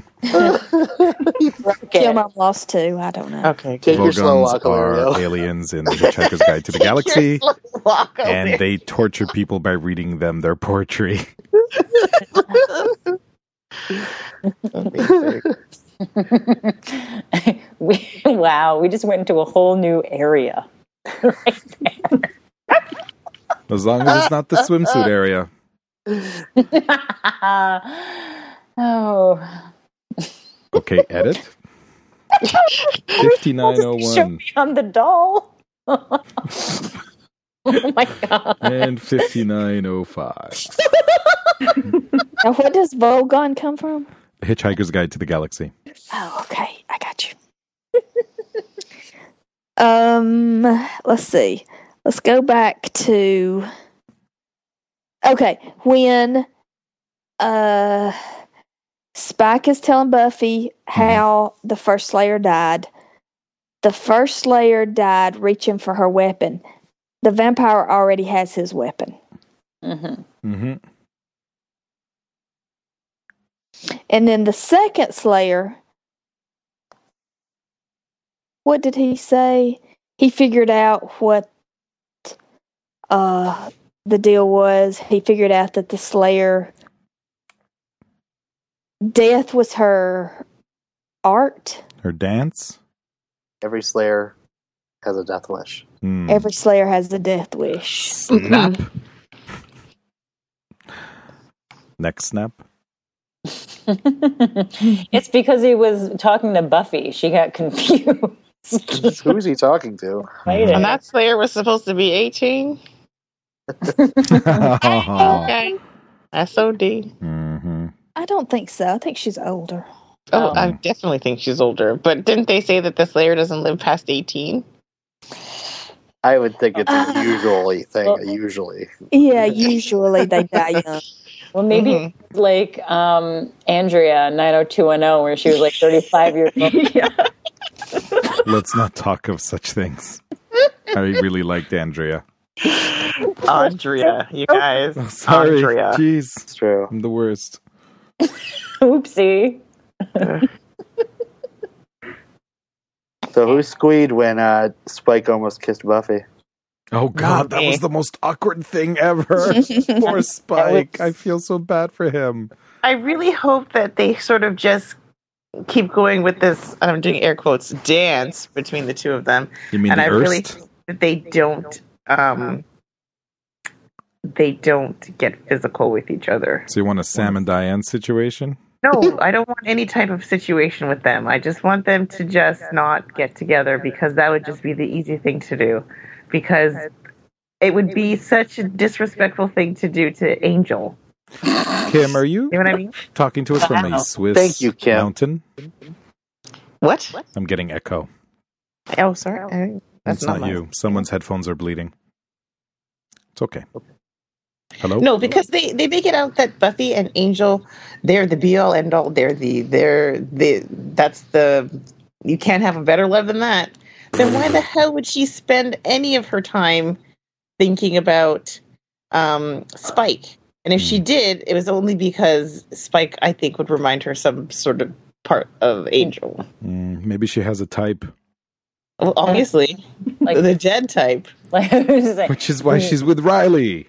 B: Kill Mom Lost too. I don't know.
D: Okay.
C: Take your slow
F: Vogons
C: walk,
F: are
C: Ilario.
F: aliens in The Hitchhiker's Guide to the Galaxy,
D: Walk
F: and
D: over.
F: they torture people by reading them their poetry.
H: we, wow, we just went into a whole new area. Right there.
F: As long as it's not the swimsuit area.
H: oh.
F: Okay, edit. fifty-nine oh
H: Show
F: one
H: me on the doll. oh my god.
F: and fifty-nine oh five.
B: Now, where does Vogon come from?
F: The Hitchhiker's Guide to the Galaxy.
B: Oh, okay. I got you. um, let's see. Let's go back to. Okay, when uh, Spike is telling Buffy how the first Slayer died. The first Slayer died reaching for her weapon. The vampire already has his weapon.
H: Mm-hmm.
F: Mm-hmm.
B: And then the second Slayer, what did he say? He figured out what uh, the deal was. He figured out that the Slayer, death was her art.
F: Her dance.
C: Every Slayer has a death wish.
F: Hmm.
B: Every Slayer has a death wish.
F: Snap. Neck snap.
H: It's because he was talking to Buffy. She got confused.
C: Who's he talking to?
D: And that Slayer was supposed to be eighteen? Okay. S O D.
F: Mm-hmm.
B: I don't think so. I think she's older.
D: Oh,
H: Um,
D: I definitely think she's older. But didn't they say that the Slayer doesn't live past eighteen?
C: I would think it's a
B: Uh,
C: usually thing.
H: well-
C: Usually.
B: Yeah, usually they die young.
H: Well, maybe
D: Mhm.
H: it's like um, Andrea nine oh two one oh, where she was like thirty-five years old.
G: Yeah.
F: Let's not talk of such things. I really liked Andrea.
D: Andrea, you guys.
F: Oh, sorry.
D: Andrea.
F: Jeez.
C: It's true.
F: I'm the worst.
H: Oopsie.
C: So who squeed when uh, Spike almost kissed Buffy?
F: Oh, God. That
D: me.
F: was the most awkward thing ever. Poor Spike. I feel so bad for him.
D: I really hope that they sort of just keep going with this, I'm doing air quotes, dance between the two of them.
F: You mean
D: And
F: the
D: I really
F: Erst?
D: hope that they don't um they don't get physical with each other.
F: So you want a Sam and Diane situation?
D: No, I don't want any type of situation with them. I just want them to just not get together, because that would just be the easy thing to do. Because it would be such a disrespectful thing to do to Angel.
F: Kim, are you
D: You know what I mean?
F: talking to us from a
H: Wow.
F: Swiss
C: Thank you, Kim.
F: mountain?
D: What?
F: I'm getting echo.
D: Oh, sorry. I- That's
F: It's not,
D: mine.
F: you. Someone's headphones are bleeding. It's okay. Hello?
D: No, because they, they make it out that Buffy and Angel, they're the be all end all. They're the they're the that's the you can't have a better love than that. Then why the hell would she spend any of her time thinking about um, Spike? And if she did, it was only because Spike, I think, would remind her some sort of part of Angel.
F: Mm, maybe she has a type,
D: Well, obviously,
H: Like-
D: the dead type.
H: Like, I was just like,
F: which is why she's with Riley.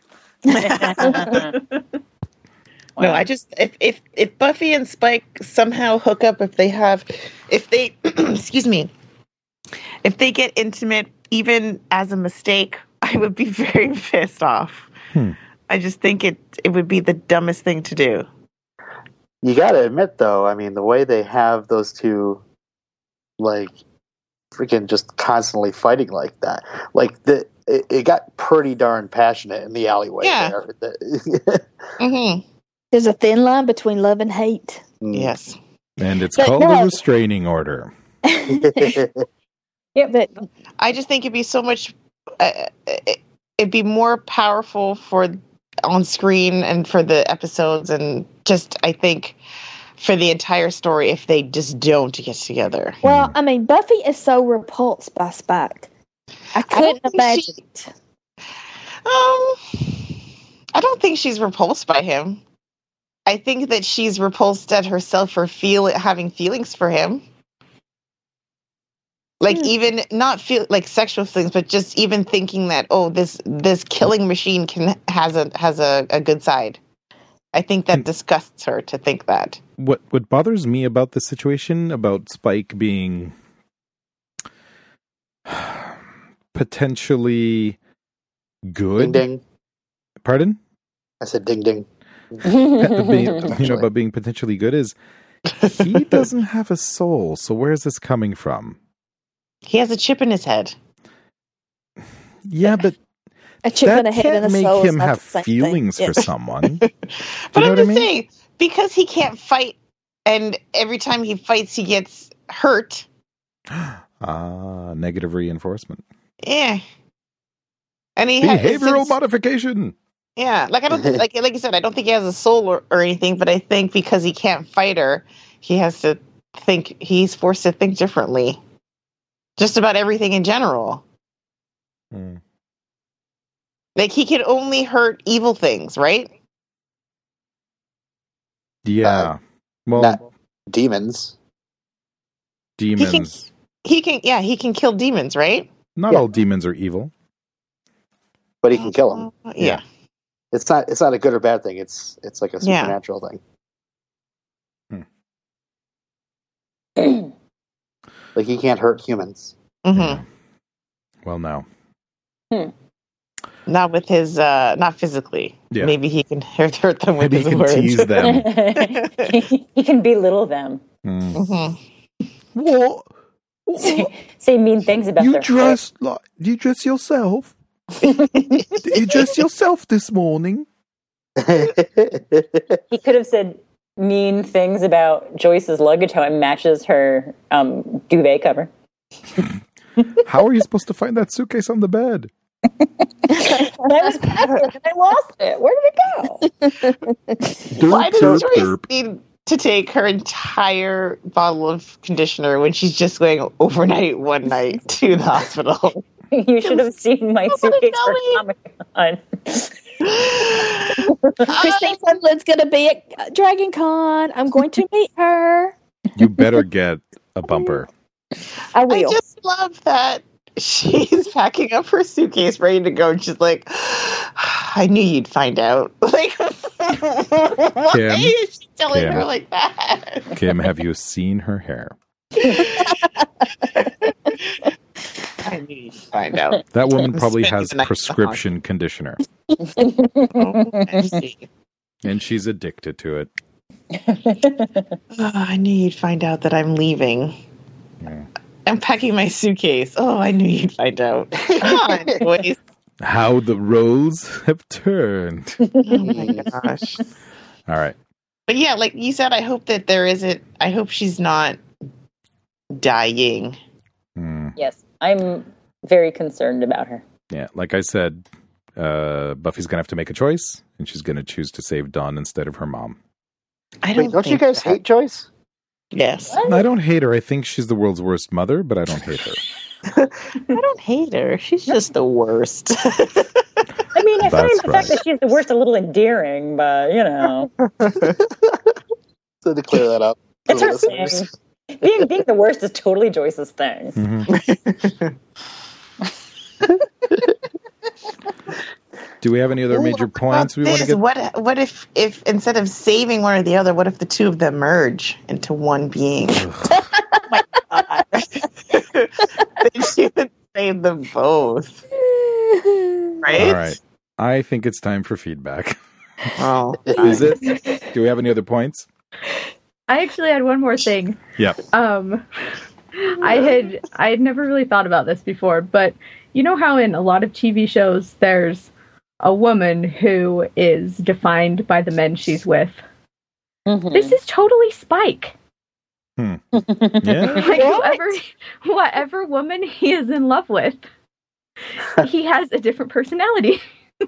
D: No, I just if if if Buffy and Spike somehow hook up, if they have, if they, excuse me, if they get intimate, even as a mistake, I would be very pissed off.
F: Hmm.
D: I just think it it would be the dumbest thing to do.
C: You got to admit, though, I mean, the way they have those two, like, freaking just constantly fighting like that, like the it, it got pretty darn passionate in the alleyway.
D: Yeah.
C: There.
D: Mm-hmm.
B: There's a thin line between love and hate.
D: Yes.
F: And it's
B: But
F: called
B: no.
F: a restraining order.
B: Yeah, but
D: I just think it'd be so much. Uh, it, it'd be more powerful for on screen and for the episodes, and just I think for the entire story if they just don't get together.
B: well, I mean, Buffy is so repulsed by Spike. I couldn't
D: think
B: imagine
D: she-
B: it.
D: Um, I don't think she's repulsed by him. I think that she's repulsed at herself for feel having feelings for him. Like
B: Hmm.
D: even not feel like sexual feelings, but just even thinking that oh this this killing machine can has a has a, a good side. I think that
F: Hmm.
D: disgusts her to think that.
F: What what bothers me about this situation, about Spike being potentially
C: Ding
F: good.
C: ding.
F: Pardon?
C: I said ding ding.
F: Pe- being, you know, about being potentially good is he doesn't have a soul. So where is this coming from?
D: He has a chip in his head.
F: Yeah, but
B: A chip in
F: that
B: a head and
F: can't
B: a
F: make
B: soul is
F: him
B: not
F: have
B: the same
F: feelings
B: thing.
F: for
B: Yeah.
F: someone.
D: But
F: you know
D: I'm
F: what I
D: just
F: mean?
D: saying, because he can't fight, and every time he fights, he gets hurt.
F: Ah, negative reinforcement.
D: Yeah. And he has
F: Behavioral modification.
D: yeah, like I don't think, like like I said, I don't think he has a soul or, or anything, but I think because he can't fight her, he has to think. He's forced to think differently, just about everything in general.
F: Hmm.
D: Like he can only hurt evil things, right?
F: Yeah. Well,
C: Not demons.
F: demons.
D: He can, yeah, he can kill demons, right?
F: Not
C: Yeah.
F: all demons are evil.
C: But he can kill them.
D: Uh, yeah.
C: It's not. It's not a good or bad thing. It's. It's like a
D: Yeah.
C: supernatural thing. Like he can't hurt humans.
D: hmm
F: Yeah. Well, now.
H: Hmm.
D: Not with his, uh, not physically.
F: Yeah.
D: Maybe he can hurt, hurt them with
F: Maybe
D: his
F: he can
D: words.
F: tease them.
H: he, he can belittle them.
F: Mm.
D: Mm-hmm.
F: What?
H: Say, say mean things about
F: You
H: their
F: dress like you dress yourself. You dress yourself this morning.
H: He could have said mean things about Joyce's luggage, how it matches her um, duvet cover.
F: How are you supposed to find that suitcase on the bed?
H: I was packing and I lost it. Where did it go?
F: Derp,
D: Why does
F: derp,
D: Joyce
F: derp.
D: need to take her entire bottle of conditioner when she's just going overnight one night to the hospital?
H: You should have seen my
D: Nobody
H: suitcase
D: know
H: for
D: me.
H: Comic-Con.
B: Christine Sutherland's going to be at Dragon Con. I'm going to meet her.
F: You better get a bumper.
B: I
D: I
B: will.
D: just love that she's packing up her suitcase, ready to go, and she's like, "I knew you'd find out." Like, why
F: Kim,
D: is she telling
F: Kim.
D: her like that?
F: Kim, have you seen her hair?
D: I knew you'd find out.
F: That woman
D: I'm
F: probably
D: spending
F: has
D: the night at the
F: prescription conditioner,
D: Oh, I see.
F: and she's addicted to it.
D: Oh, I knew you'd find out that I'm leaving.
F: Yeah.
D: I'm packing my suitcase. Oh, I knew you'd find out. Come on, boys.
F: How the roles have turned.
D: Oh my gosh.
F: All right.
D: But yeah, like you said, I hope that there isn't. I hope she's not dying.
F: Hmm.
H: Yes, I'm very concerned about her.
F: Yeah, like I said, uh, Buffy's going to have to make a choice, and she's going to choose to save Dawn instead of her mom.
D: I don't.
C: Wait, don't you
D: think
C: guys
D: that-
C: hate Joyce?
D: Yes.
F: I don't hate her. I think she's the world's worst mother, but I don't hate her.
D: I don't hate her. She's just the worst.
H: I mean, I find
F: That's
H: the
F: right.
H: fact that she's the worst a little endearing, but, you know,
C: So to clear that up. for
H: it's
C: the
H: her
C: listeners.
H: thing. Being, being the worst is totally Joyce's thing.
F: Mhm. Do we have any other major
D: What
F: points we
D: about
F: want to
D: this?
F: get?
D: What what if if instead of saving one or the other, what if the two of them merge into one being? Oh my god! Then she would save them both, right?
F: All right. I think it's time for feedback.
D: Oh,
F: Is it? Do we have any other points?
G: I actually had one more thing.
F: Yep.
G: Um, I had I had never really thought about this before, but you know how in a lot of T V shows there's a woman who is defined by the men she's with.
H: Mhm.
G: This is totally Spike.
F: Hmm. Yeah.
G: Like whoever, whatever woman he is in love with, he has a different personality.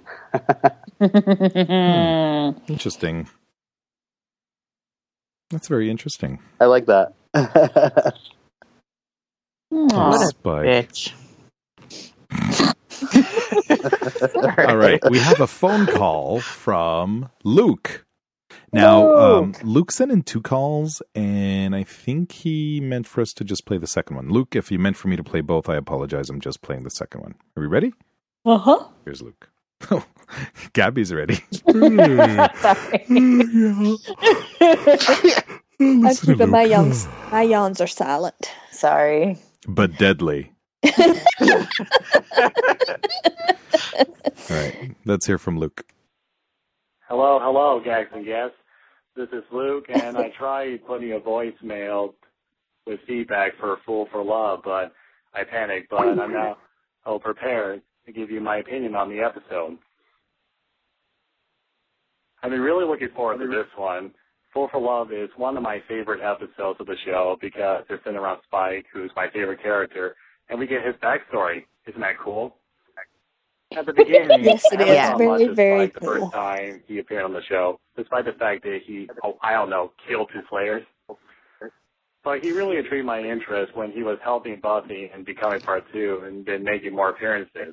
F: Interesting. That's very interesting.
C: I like that.
H: Aw.
F: Spike.
D: bitch.
F: All right. We have a phone call from Luke. Now, um, Luke sent in two calls, and I think he meant for us to just play the second one. Luke, if you meant for me to play both, I apologize. I'm just playing the second one. Are we ready?
H: Uh-huh.
F: Here's Luke. Oh, Gabby's ready.
B: I'm keeping my yawns. My yawns are silent.
H: Sorry.
F: But deadly. All right. Let's hear from Luke.
I: Hello, hello, gags and guests. This is Luke, and I tried putting a voicemail with feedback for Fool for Love, but I panicked, but I'm now oh, prepared to give you my opinion on the episode. I've been really looking forward to this one. Fool for Love is one of my favorite episodes of the show because they're centered around Spike, who's my favorite character, and we get his backstory. Isn't that cool? At the beginning,
B: Yes, it
I: I
B: is.
I: never thought
B: Very,
I: much of
B: very
I: Spike the
B: cool.
I: first time he appeared on the show, despite the fact that he, oh, I don't know, killed two Slayers. But he really intrigued my interest when he was helping Buffy and becoming part two and then making more appearances.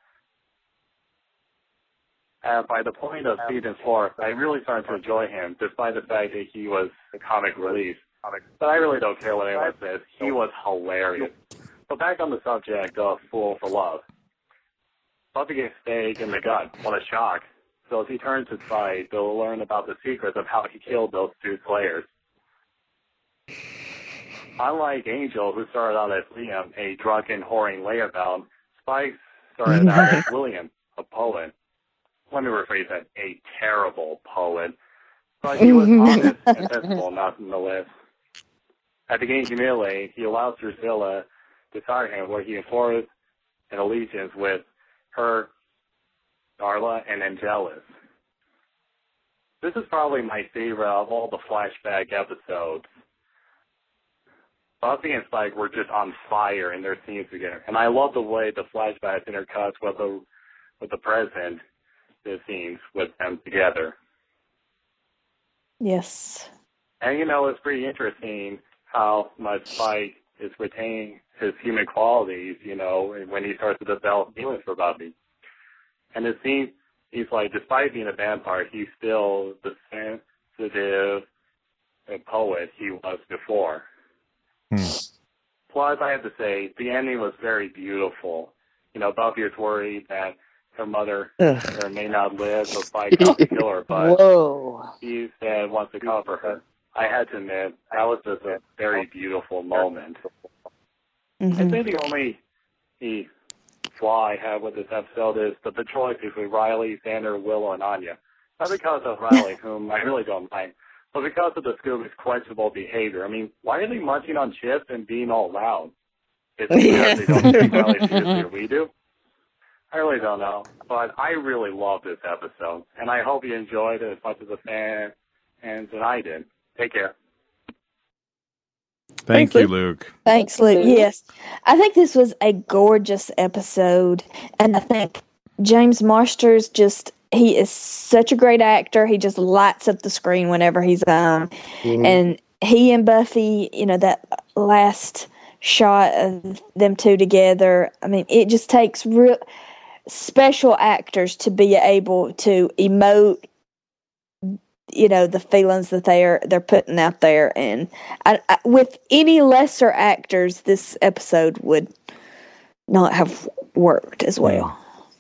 I: And by the point of season four, I really started to enjoy him, despite the fact that he was a comic relief. But I really don't care what anyone says. He was hilarious. So back on the subject of Fool for Love. Buffy gets stake in the gut. What a shock. So as he turns his side, they'll learn about the secrets of how he killed those two Slayers. Unlike Angel, who started out as Liam, a drunken, whoring layerbound, Spike started out as William, a a poet. Let me rephrase that, a terrible poet. But he was honest and sensible nonetheless. At the beginning of Humiliate, he allows Drusilla to tire him where he enforces an allegiance with her, Darla, and Angelus. This is probably my favorite of all the flashback episodes. Buffy and Spike were just on fire in their scenes together. And I love the way the flashbacks intercut with the, with the present, the scenes with them together.
B: Yes.
I: And, you know, it's pretty interesting how much Spike is retaining his human qualities, you know, when he starts to develop feelings for Buffy. And it seems he's like, despite being a vampire, he's still the sensitive poet he was before. Hmm. Plus, I have to say, the ending was very beautiful. You know, Buffy is worried that her mother her may not live, so Spike wants to kill her, but
H: Whoa.
I: he said wants to cover her. I had to admit, that was just a very beautiful moment. Mm-hmm. I think the only the flaw I have with this episode is the, the choice between Riley, Xander, Willow, and Anya. Not because of Riley, whom I really don't mind, but because of the Scooby's questionable behavior. I mean, why are they munching on chips and being all loud? Is it because they don't take Riley seriously as we do? I really don't know, but I really love this episode, and I hope you enjoyed it as much as the fans and I did. Take care.
F: Thank Thanks, you, Luke.
B: Thanks, Luke. Yes. I think this was a gorgeous episode, and I think James Marsters just, he is such a great actor. He just lights up the screen whenever he's on. Mm-hmm. And he and Buffy, you know, that last shot of them two together, I mean, it just takes real special actors to be able to emote, you know, the feelings that they're they're putting out there. And I, I, with any lesser actors, this episode would not have worked as well.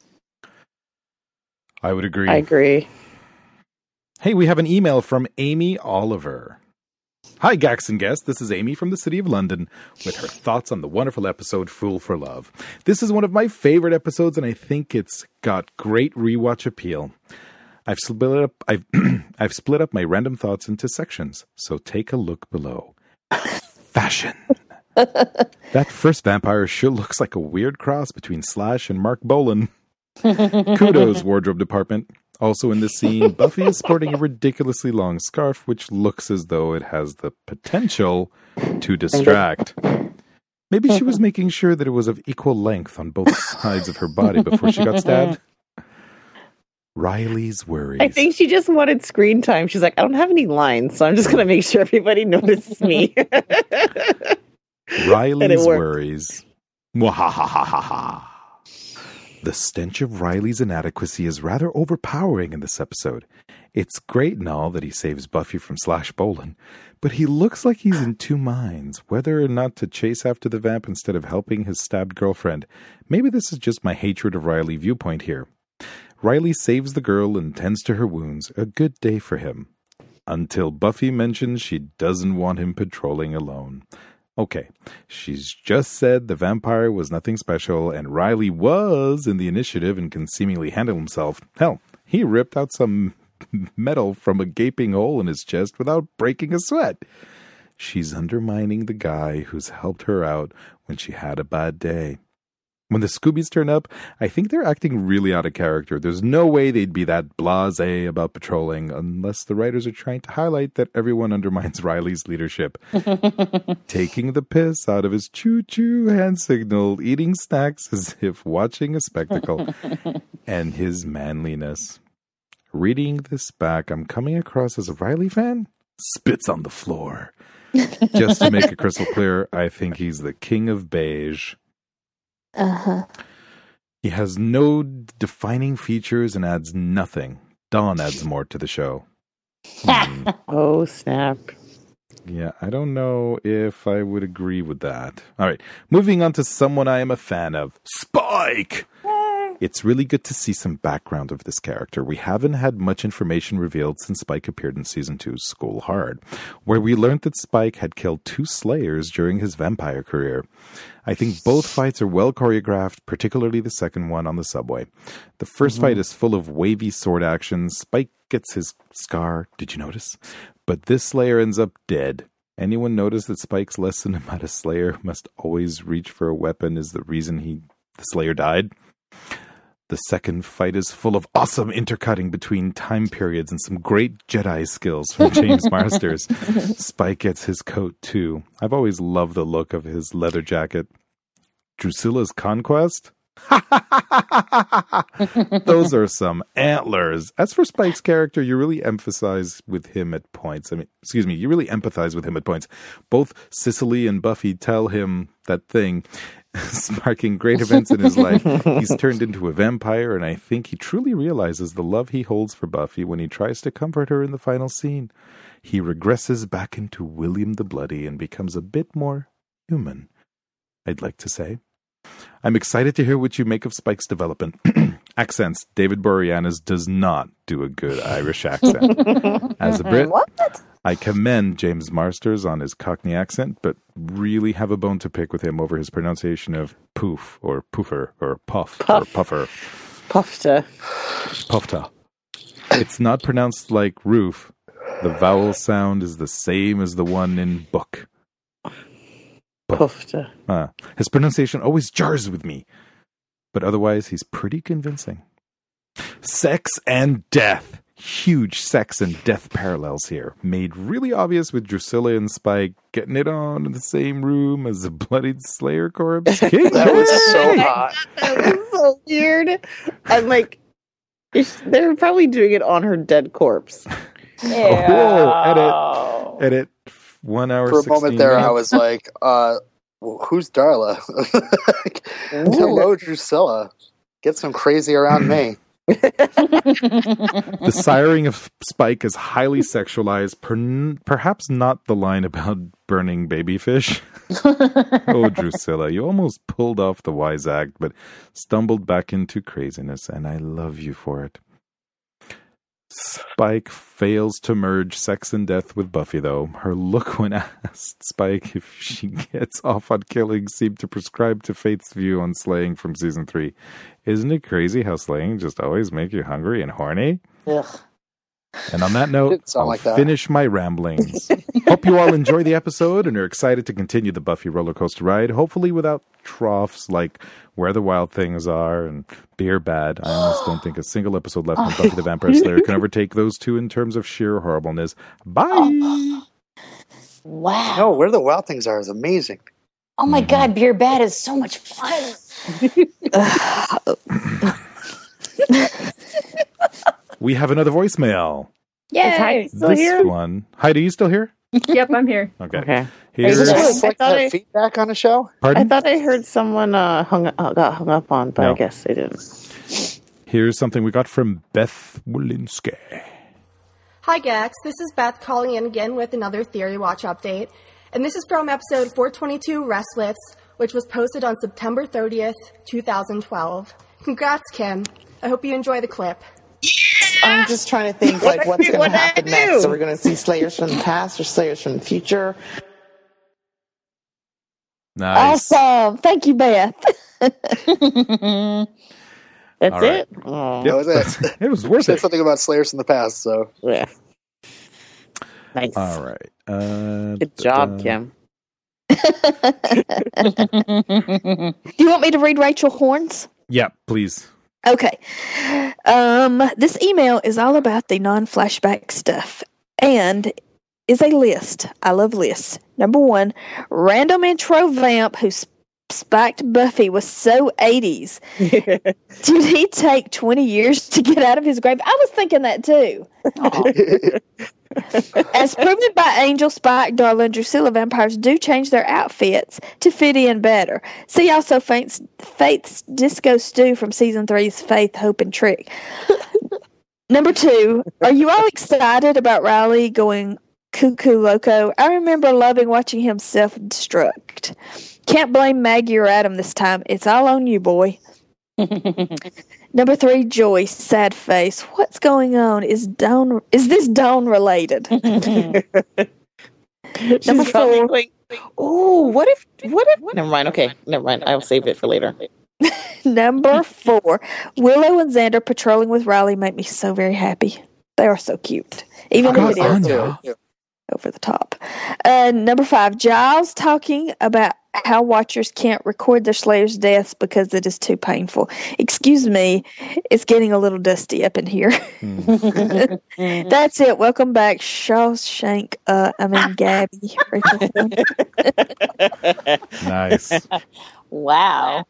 F: I would agree.
J: I agree.
F: Hey, we have an email from Amy Oliver. Hi, Gax and guests. This is Amy from the City of London with her thoughts on the wonderful episode Fool for Love. This is one of my favorite episodes, and I think it's got great rewatch appeal. I've split up. I've I've split up my random thoughts into sections, so take a look below. Fashion. That first vampire sure looks like a weird cross between Slash and Mark Bolan. Kudos, wardrobe department. Also in this scene, Buffy is sporting a ridiculously long scarf, which looks as though it has the potential to distract. Maybe she was making sure that it was of equal length on both sides of her body before she got stabbed. Riley's worries.
J: I think she just wanted screen time. She's like, I don't have any lines, so I'm just going to make sure everybody notices me.
F: Riley's worries. Mwahahaha. The stench of Riley's inadequacy is rather overpowering in this episode. It's great and all that he saves Buffy from Slash Bolan, but he looks like he's in two minds, whether or not to chase after the vamp instead of helping his stabbed girlfriend. Maybe this is just my hatred of Riley viewpoint here. Riley saves the girl and tends to her wounds. A good day for him. Until Buffy mentions she doesn't want him patrolling alone. Okay, she's just said the vampire was nothing special, and Riley was in the initiative and can seemingly handle himself. Hell, he ripped out some metal from a gaping hole in his chest without breaking a sweat. She's undermining the guy who's helped her out when she had a bad day. When the Scoobies turn up, I think they're acting really out of character. There's no way they'd be that blasé about patrolling unless the writers are trying to highlight that everyone undermines Riley's leadership. Taking the piss out of his choo-choo hand signal, eating snacks as if watching a spectacle, and his manliness. Reading this back, I'm coming across as a Riley fan? Spits on the floor. Just to make it crystal clear, I think he's the king of beige.
B: Uh-huh.
F: He has no defining features and adds nothing. Dawn adds more to the show.
J: Hmm. Oh, snap.
F: Yeah, I don't know if I would agree with that. All right, moving on to someone I am a fan of. Spike! It's really good to see some background of this character. We haven't had much information revealed since Spike appeared in Season two's School Hard, where we learned that Spike had killed two Slayers during his vampire career. I think both fights are well choreographed, particularly the second one on the subway. The first mm-hmm. fight is full of wavy sword action. Spike gets his scar, did you notice? But this Slayer ends up dead. Anyone notice that Spike's lesson about a Slayer must always reach for a weapon is the reason he the Slayer died? The second fight is full of awesome intercutting between time periods and some great Jedi skills from James Marsters. Spike gets his coat too. I've always loved the look of his leather jacket. Drusilla's conquest? Those are some antlers. As for Spike's character, you really emphasize with him at points. I mean, excuse me, you really empathize with him at points. Both Cicely and Buffy tell him that thing, sparking great events in his life. He's turned into a vampire, and I think he truly realizes the love he holds for Buffy when he tries to comfort her in the final scene. He regresses back into William the Bloody and becomes a bit more human, I'd like to say. I'm excited to hear what you make of Spike's development. Accents. David Boreanaz does not do a good Irish accent. As a Brit,
B: what?
F: I commend James Marsters on his Cockney accent, but really have a bone to pick with him over his pronunciation of poof, or poofer, or puff,
J: Puff.
F: or puffer.
J: Puffta.
F: Puffta. It's not pronounced like roof. The vowel sound is the same as the one in book.
J: Puffta.
F: Uh, his pronunciation always jars with me. But otherwise, he's pretty convincing. Sex and death. Huge sex and death parallels here. Made really obvious with Drusilla and Spike getting it on in the same room as a bloodied Slayer corpse.
C: That was so hot.
J: That was so weird. I'm like, they're probably doing it on her dead corpse.
F: Yeah. Oh, edit. Edit. One hour,
C: For a moment there,
F: minutes.
C: I was like, uh, well, who's Darla? Hello, Drusilla. Get some crazy around me.
F: The siring of Spike is highly sexualized, per- perhaps not the line about burning baby fish. Oh, Drusilla, you almost pulled off the wise act, but stumbled back into craziness, and I love you for it. Spike fails to merge sex and death with Buffy, though. Her look when asked Spike if she gets off on killing seemed to prescribe to Faith's view on slaying from season three. Isn't it crazy how slaying just always make you hungry and horny?
H: Ugh.
F: And on that note, I'll
C: like that.
F: finish my ramblings. Hope you all enjoy the episode and are excited to continue the Buffy roller coaster ride, hopefully without troughs like Where the Wild Things Are and Beer Bad. I almost don't think a single episode left on Buffy the Vampire Slayer can overtake those two in terms of sheer horribleness. Bye!
H: Oh. Wow.
C: No, Where the Wild Things Are is amazing.
H: Oh my mm-hmm. God, Beer Bad is so much fun.
F: We have another voicemail.
G: Yay!
J: Still
F: this
J: here?
F: one. Heidi, are you still here?
G: Yep, I'm here.
F: Okay.
J: Okay.
F: Here's,
C: Is
J: I
C: this like
J: thought
C: that
J: I-
C: feedback on a show?
F: pardon?
J: I thought I heard someone uh, hung uh, got hung up on, but
F: No.
J: I guess they didn't.
F: Here's something we got from Beth Walensky.
K: Hi Gax, this is Beth calling in again with another Theory Watch update. And this is from episode four twenty-two, Restless, which was posted on September thirtieth, twenty twelve. Congrats, Kim. I hope you enjoy the clip.
L: I'm just trying to think like what's going to happen next. So we're going to see Slayers from the past or Slayers from the future.
F: Nice.
B: Awesome. Thank you, Beth.
J: That's
F: All right.
J: it. Oh.
C: That was it.
F: It was worth
C: Said
F: it.
C: something about Slayers in the past, so
J: Yeah. Nice.
F: All right. Uh,
J: Good job,
F: uh,
J: Kim.
B: Do you want me to read Rachel Horn's?
F: Yeah, please.
B: Okay. Um, this email is all about the non-flashback stuff and is a list. I love lists. Number one, random intro vamp who sp- spiked Buffy was so eighties. Did he take twenty years to get out of his grave? I was thinking that too. As proven by Angel, Spike, Darla, and Drusilla, vampires do change their outfits to fit in better. See also Faith's, Faith's Disco Stew from season three's Faith, Hope, and Trick. Number two, are you all excited about Riley going cuckoo loco? I remember loving watching him self-destruct. Can't blame Maggie or Adam this time. It's all on you, boy. Number three, Joyce, sad face. What's going on? Is Dawn? Is this Dawn related? Number four.
J: Oh, what if? What if? Never mind. Okay, never mind. I'll save it for later.
B: Number four, Willow and Xander patrolling with Riley make me so very happy. They are so cute, even if it is
F: Anya.
B: over the top. Uh, number five, Giles talking about how Watchers can't record their Slayers' deaths because it is too painful. Excuse me, it's getting a little dusty up in here. Mm. That's it. Welcome back, Shawshank. Uh, I mean, Gabby.
F: Nice.
H: Wow.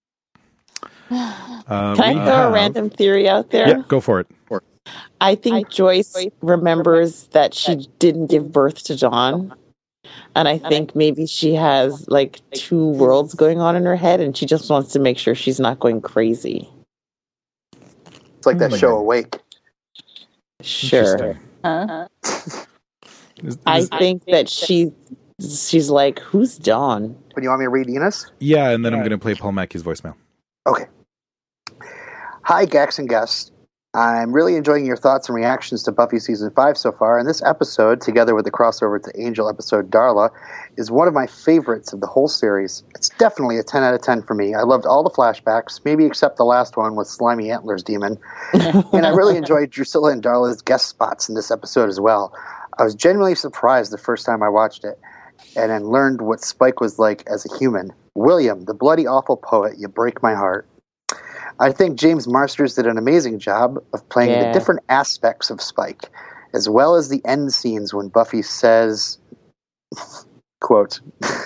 F: Uh,
J: Can I throw
F: have...
J: a random theory out there?
F: Yeah, go for it.
J: I think Joyce remembers that she didn't give birth to Dawn. And I think maybe she has like two worlds going on in her head and she just wants to make sure she's not going crazy.
C: It's like that show Awake.
J: Sure.
H: Huh?
J: I think that she she's like, who's Dawn?
C: But you want me to read Enos?
F: Yeah, and then I'm going to play Paul Mackey's voicemail.
C: Okay. Hi, Gax and guests. I'm really enjoying your thoughts and reactions to Buffy Season five so far, and this episode, together with the crossover to Angel episode Darla, is one of my favorites of the whole series. It's definitely a ten out of ten for me. I loved all the flashbacks, maybe except the last one with Slimy Antlers Demon, and I really enjoyed Drusilla and Darla's guest spots in this episode as well. I was genuinely surprised the first time I watched it, and then learned what Spike was like as a human. William, the bloody awful poet, you break my heart. I think James Marsters did an amazing job of playing
J: Yeah.
C: the different aspects of Spike, as well as the end scenes when Buffy says, quote,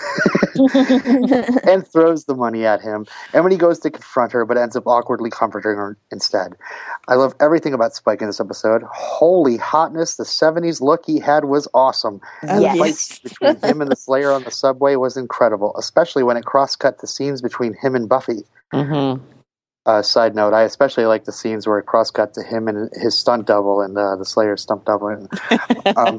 C: and throws the money at him, and when he goes to confront her but ends up awkwardly comforting her instead. I love everything about Spike in this episode. Holy hotness, the seventies look he had was awesome.
H: Yes.
C: The fight between him and the Slayer on the subway was incredible, especially when it cross-cut the scenes between him and Buffy.
J: Mm-hmm.
C: Uh, side note, I especially like the scenes where it cross-cut to him and his stunt double and uh, the Slayer stunt double. Um,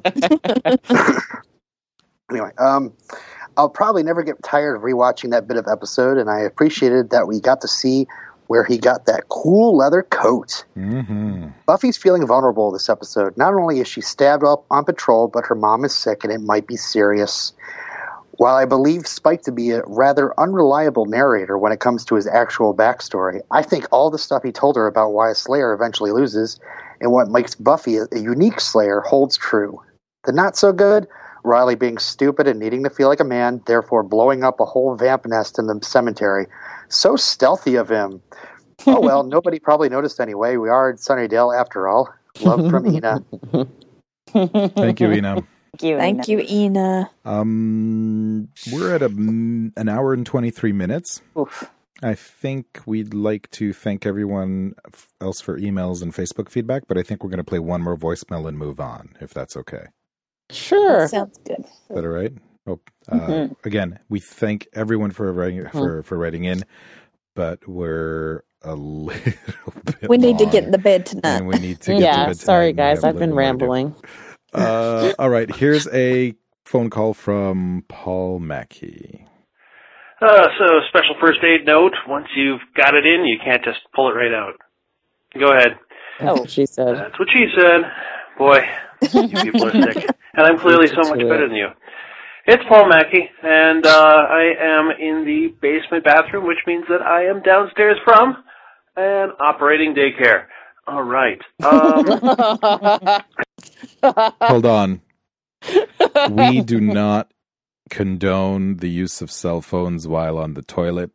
C: anyway, um, I'll probably never get tired of rewatching that bit of episode, and I appreciated that we got to see where he got that cool leather coat.
F: Mm-hmm.
C: Buffy's feeling vulnerable this episode. Not only is she stabbed up on patrol, but her mom is sick, and it might be serious. While I believe Spike to be a rather unreliable narrator when it comes to his actual backstory, I think all the stuff he told her about why a Slayer eventually loses and what makes Buffy a, a unique Slayer holds true. The not so good, Riley being stupid and needing to feel like a man, therefore blowing up a whole vamp nest in the cemetery. So stealthy of him. Oh well, nobody probably noticed anyway. We are in Sunnydale after all. Love from Ina.
F: Thank you, Ina.
H: Thank you,
B: Thank
H: Ina.
B: you, Ina.
F: Um, we're at a, an hour and twenty-three minutes.
H: Oof.
F: I think we'd like to thank everyone else for emails and Facebook feedback, but I think we're going to play one more voicemail and move on, if that's okay.
J: Sure.
B: That sounds good.
F: Is that all right? Oh, uh,
H: Mm-hmm.
F: Again, we thank everyone for writing for, for writing in, but we're a little bit
B: We need to
F: long,
B: get in the bed tonight.
F: and we need to get to
J: Yeah,
F: bed
J: sorry
F: tonight, and we
J: guys,
F: have a
J: I've been
F: little more to do.
J: rambling.
F: Uh, all right, here's a phone call from Paul Mackey.
M: Uh, so, special first aid note, once you've got it in, you can't just pull it right out. Go ahead.
J: That's what she said.
M: That's what she said. Boy, you people are sick. And I'm clearly so much better than you. It's Paul Mackey, and uh, I am in the basement bathroom, which means that I am downstairs from an operating daycare. All right. Um,
F: Hold on. We do not condone the use of cell phones while on the toilet.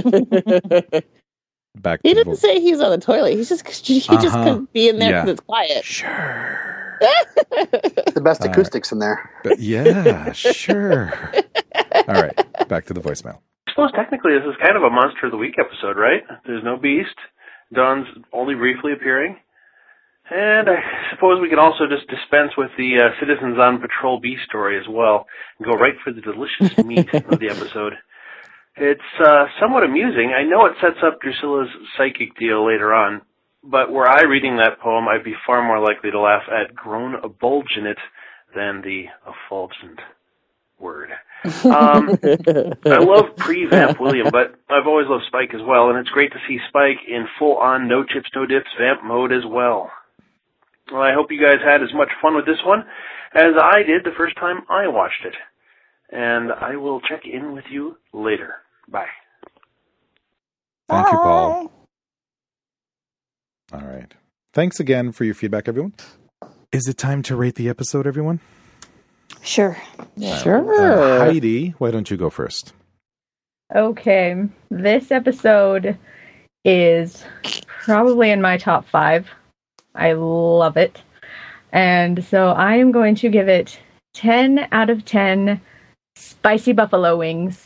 F: Back
J: He
F: to
J: didn't
F: vo-
J: say he's on the toilet. He just he just
F: Uh-huh.
J: couldn't be in there
F: Yeah.
J: because it's quiet.
F: Sure.
C: The best
F: Uh,
C: acoustics in there.
F: But yeah, sure. All right, back to the voicemail.
M: I suppose technically this is kind of a Monster of the Week episode, right? There's no Beast. Dawn's only briefly appearing. And I suppose we can also just dispense with the uh, Citizens on Patrol B story as well and go right for the delicious meat of the episode. It's uh, somewhat amusing. I know it sets up Drusilla's psychic deal later on, but were I reading that poem, I'd be far more likely to laugh at grown ebulgent than the effulgent word. Um, I love pre-Vamp William, but I've always loved Spike as well, and it's great to see Spike in full-on no chips, no dips Vamp mode as well. Well, I hope you guys had as much fun with this one as I did the first time I watched it. And I will check in with you later. Bye.
F: Thank you, Paul. All right. Thanks again for your feedback, everyone. Is it time to rate the episode, everyone?
B: Sure.
J: Sure.
F: Uh, Heidi, why don't you go first?
G: Okay. This episode is probably in my top five. I love it. And so I am going to give it ten out of ten spicy buffalo wings.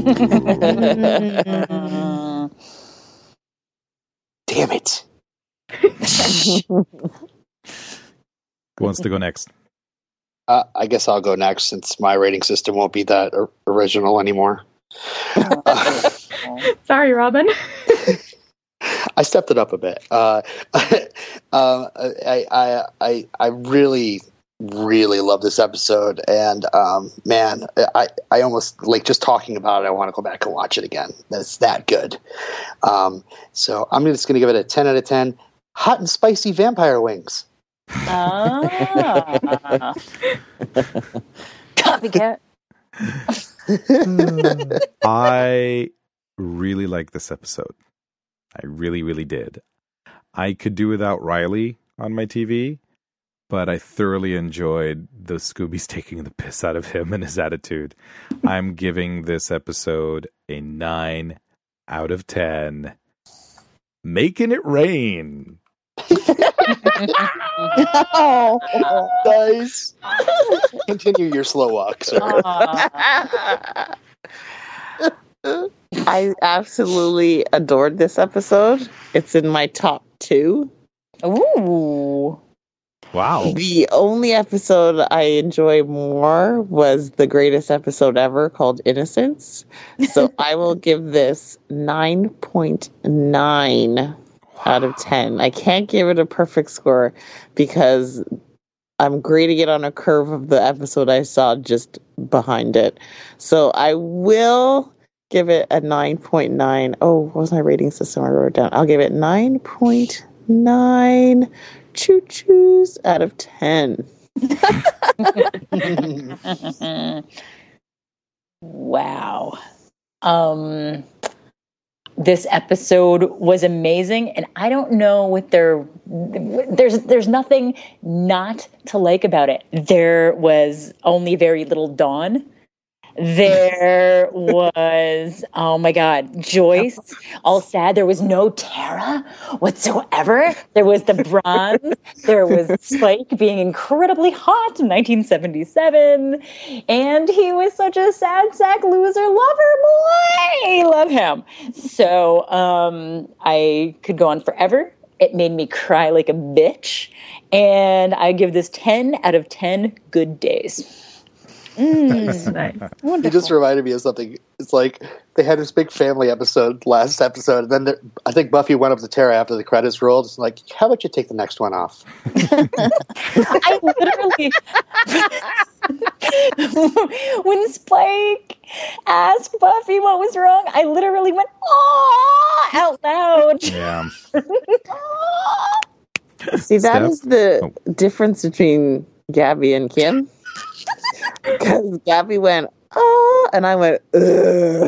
C: Damn it.
F: Who wants to go next?
C: Uh, I guess I'll go next since my rating system won't be that or- original anymore. uh,
G: Sorry, Robin.
C: I stepped it up a bit. Uh, um, I, I, I, I really, really love this episode, and um, man, I, I almost like just talking about it. I want to go back and watch it again. That's that good. Um, so I'm just going to give it a ten out of ten. Hot and spicy vampire wings.
H: Ah. Copycat.
F: I really like this episode. I really, really did. I could do without Riley on my T V, but I thoroughly enjoyed the Scoobies taking the piss out of him and his attitude. I'm giving this episode a nine out of ten. Making it rain.
C: Oh, nice. Continue your slow walk, sir.
J: I absolutely adored this episode. It's in my top two.
H: Ooh.
F: Wow.
J: The only episode I enjoy more was the greatest episode ever called Innocence. So I will give this nine point nine out of ten. I can't give it a perfect score because I'm grading it on a curve of the episode I saw just behind it. So I will give it a nine point nine. Oh, what was my rating system? I wrote it down. I'll give it nine point nine choo-choos out of ten.
H: Wow. Um, this episode was amazing, and I don't know what there. There's there's nothing not to like about it. There was only very little Dawn. There was, oh my God, Joyce, all sad. There was no Tara whatsoever. There was the bronze. There was Spike being incredibly hot in nineteen seventy-seven. And he was such a sad sack loser lover boy. Love him. So um, I could go on forever. It made me cry like a bitch. And I give this ten out of ten good days.
G: Mm, nice.
C: You just reminded me of something. It's like they had this big family episode last episode, and then there, I think Buffy went up to Tara after the credits rolled. It's like, how about you take the next one off?
H: I literally, when Spike asked Buffy what was wrong, I literally went, "Aw!" out loud.
F: Yeah.
J: See, that
F: Steph?
J: is the
F: Oh.
J: difference between Gabby and Kim. Because Gabby went, oh, and I went, ugh.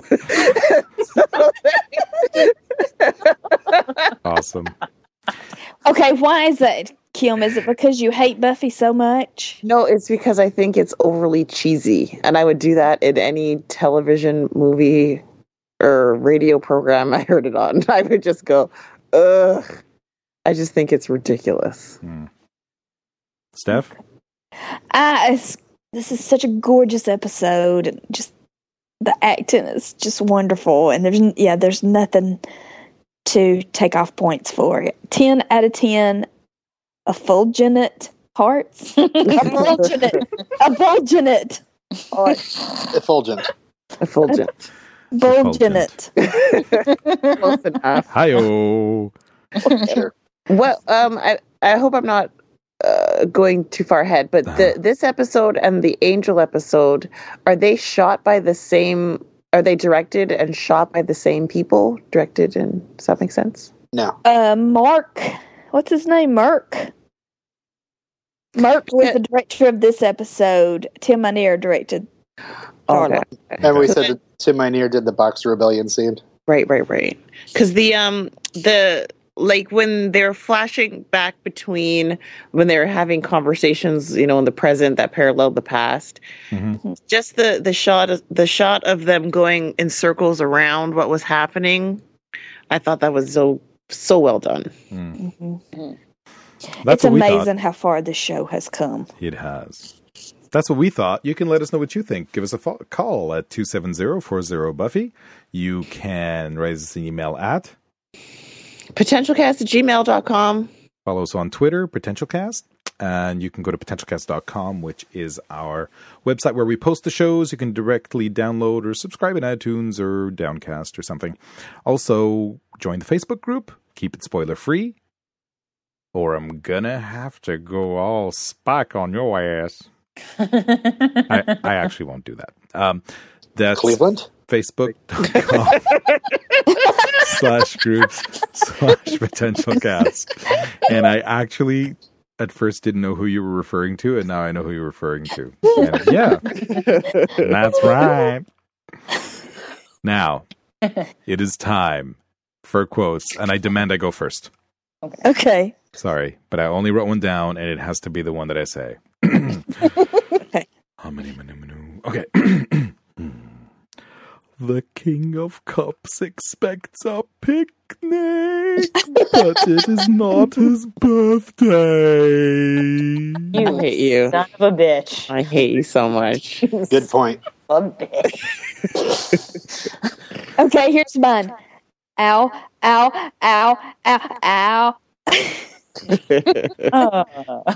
F: Awesome.
B: Okay, why is that, Kim? Is it because you hate Buffy so much?
J: No, it's because I think it's overly cheesy. And I would do that in any television, movie, or radio program I heard it on. I would just go, ugh. I just think it's ridiculous.
F: Hmm. Steph?
B: I, it's, this is such a gorgeous episode. And just the acting is just wonderful. And there's, yeah, there's nothing to take off points for it. ten out of ten. Effulgent hearts. Effulgent. Effulgent hearts.
C: Effulgent.
J: Effulgent.
B: Effulgent.
J: Close enough.
F: Hi-oh.
C: Sure.
J: Well, um, I, I hope I'm not uh, uh, going too far ahead, but the, this episode and the Angel episode, are they shot by the same? Are they directed and shot by the same people? Directed and does that make sense?
C: No.
B: Uh, Mark, what's his name? Mark. Mark was the director of this episode. Tim Minear directed.
J: Okay.
C: Remember we said that Tim Minear did the Boxer Rebellion scene?
J: Right, right, right. Because the um the like when they're flashing back between when they're having conversations, you know, in the present that paralleled the past.
F: Mm-hmm.
J: Just the the shot of, the shot of them going in circles around what was happening. I thought that was so so well done.
F: Mm.
B: Mm-hmm.
F: That's
B: it's
F: what we thought.
B: amazing how far this show has come.
F: It has. That's what we thought. You can let us know what you think. Give us a fo- call at two seven zero four zero Buffy. You can write us an email at
J: potentialcast at gmail dot com.
F: Follow us on Twitter, PotentialCast. And you can go to potential cast dot com, which is our website where we post the shows. You can directly download or subscribe in iTunes or Downcast or something. Also, join the Facebook group. Keep it spoiler free. Or I'm gonna have to go all Spock on your ass. I, I actually won't do that. Um, that's
C: Cleveland?
F: Facebook.com slash groups slash potential cast. And I actually at first didn't know who you were referring to, and now I know who you're referring to. And yeah, that's right. Now, it is time for quotes, and I demand I go first.
B: Okay. Okay.
F: Sorry, but I only wrote one down, and it has to be the one that I say.
B: Okay.
F: Okay. The King of Cups expects a picnic, but it is not his birthday.
J: You I hate you.
H: Son of a bitch.
J: I hate you so much.
C: Good point.
H: A bitch.
B: Okay, here's mine. Ow, ow, ow, ow, ow.
J: Well,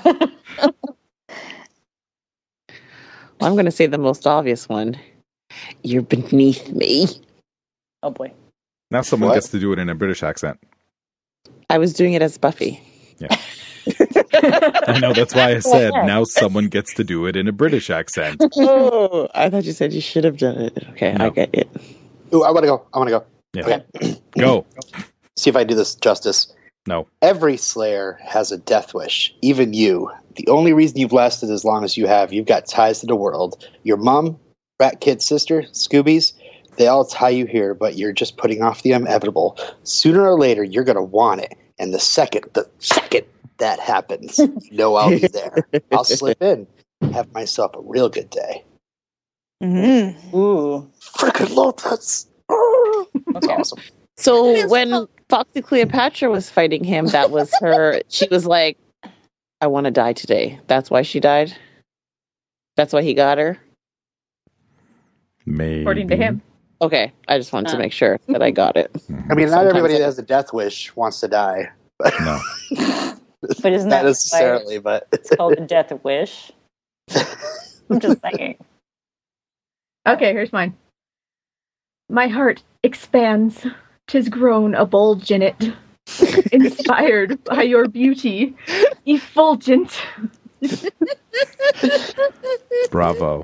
J: I'm going to say the most obvious one. You're beneath me.
H: Oh boy.
F: Now someone
C: What?
F: gets to do it in a British accent.
J: I was doing it as Buffy.
F: Yeah. I know, that's why I said now someone gets to do it in a British accent.
J: Oh, I thought you said you should have done it. Okay,
F: No.
J: I get it.
C: Ooh, I want to go. I want to go.
F: Yeah. Go.
C: See if I do this justice.
F: No.
C: Every Slayer has a death wish, even you. The only reason you've lasted as long as you have, you've got ties to the world. Your mom, Rat Kid's sister, Scooby's, they all tie you here, but you're just putting off the inevitable. Sooner or later, you're going to want it. And the second, the second that happens, you know I'll be there. I'll slip in, have myself a real good day.
B: Mm-hmm.
H: Ooh.
C: Frickin' Lotus. That's
H: Okay.
C: awesome.
J: So when Foxy Cleopatra was fighting him, that was her. She was like, I want to die today. That's why she died? That's why he got her?
F: Maybe.
G: According to him.
J: Okay, I just wanted
H: Uh.
J: to make sure that I got it.
C: I mean, not
J: Sometimes
C: everybody
J: I-
C: that has a death wish wants to die. But
F: No.
H: But isn't
C: not
H: that
C: necessarily, but
H: it's called a death wish? I'm just saying.
G: Okay, here's mine. My heart expands. 'Tis grown a bulge in it. Inspired by your beauty. Effulgent.
F: Bravo.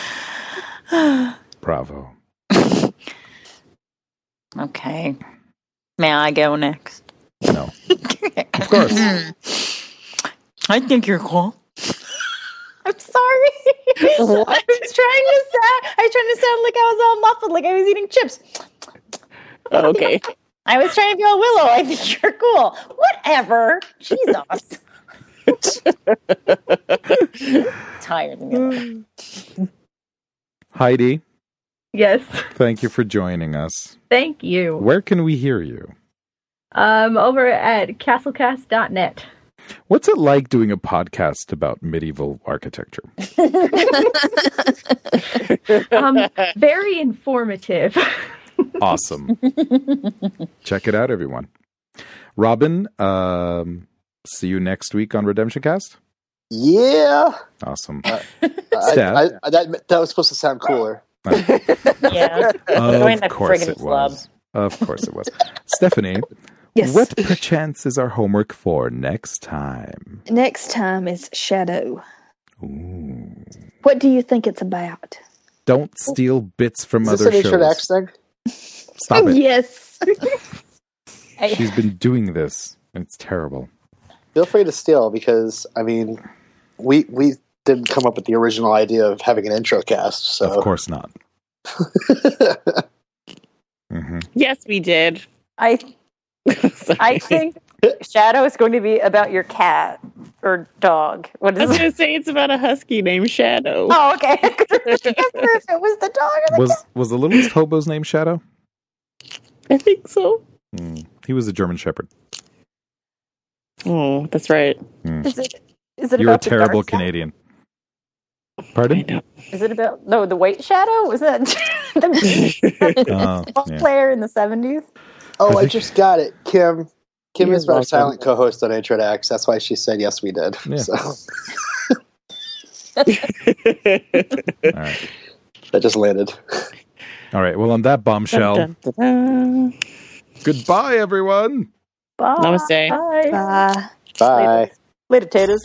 F: Bravo.
H: Okay. May I go next?
F: No. Of course.
H: I think you're cool. I'm sorry.
J: What?
H: I was trying to sound. I was trying to sound like I was all muffled, like I was eating chips.
J: Okay.
H: I was trying to be all Willow. I think you're cool. Whatever. Jesus. Tired of me.
F: Heidi,
G: Yes.
F: thank you for joining us.
G: Thank you.
F: Where can we hear you?
G: Um, over at castlecast dot net.
F: What's it like doing a podcast about medieval architecture?
G: Um, very informative.
F: Awesome. Check it out, everyone. Robin, um, see you next week on Redemption Cast.
C: yeah.
F: Awesome.
C: I,
F: Steph?
C: I, that, that was supposed to sound cooler.
H: Yeah. Join
F: Of
H: the
F: course
H: friggin'
F: it
H: club.
F: was. Of course it was. Stephanie,
B: Yes.
F: What perchance is our homework for next time?
B: Next time is Shadow.
F: Ooh.
B: What do you think it's about?
F: Don't steal bits from
C: Is
F: other
C: this an
F: shows.
C: X thing?
F: Stop it.
B: Yes.
F: She's been doing this. And it's terrible.
C: Feel free to steal because, I mean, we we didn't come up with the original idea of having an intro cast. So
F: Of course not. mm-hmm.
J: Yes, we did.
H: I I think Shadow is going to be about your cat or dog. What is
J: I was
H: it?
J: going to say it's about a husky named Shadow.
H: Oh, okay. I couldn't remember if it was the dog or the
F: Was
H: cat.
F: was the littlest hobo's name Shadow?
J: I think so.
F: Mm. He was a German Shepherd.
J: Oh, that's right.
F: Mm.
H: Is it? Is it
F: You're a
H: about the
F: terrible
H: dark side?
F: Canadian. Pardon?
H: Is it about no the White Shadow? Was that the
F: Oh,
H: football
F: yeah.
H: player in the seventies?
C: Oh, I just got it. Kim Kim
J: You're
C: is our
J: welcome.
C: silent co-host on Intro to X. That's why she said yes, we did.
F: Yeah.
C: So
F: All right.
C: that just landed.
F: All right. Well, on that bombshell,
J: Dun, dun, dun, dun.
F: goodbye, everyone.
H: Bye.
J: Namaste.
H: Bye.
B: Bye.
C: Bye.
H: Later, taters.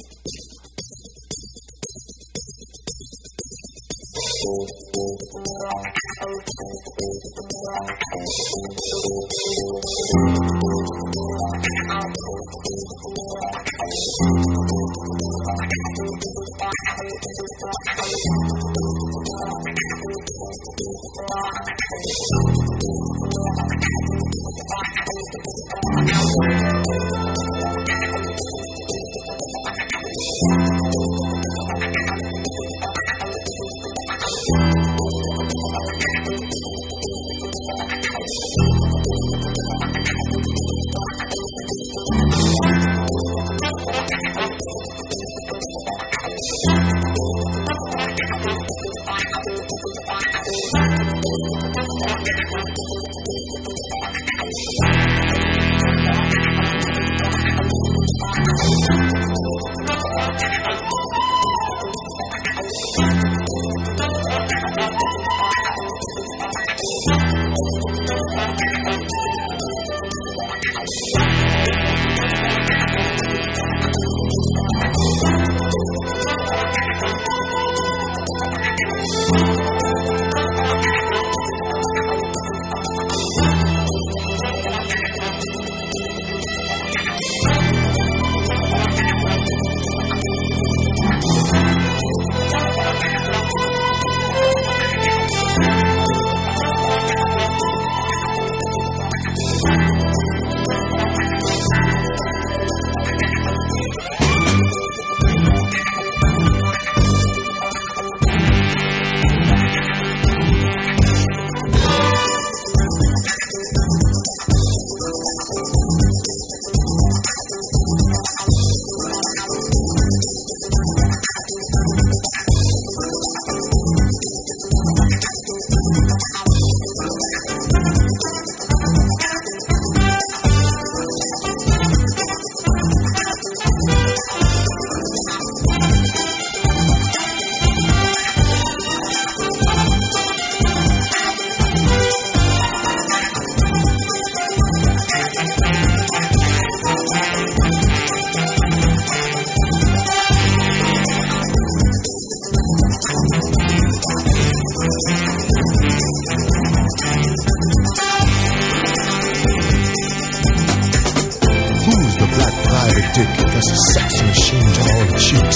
N: Who's the black private dick that's a sex machine to all the chicks?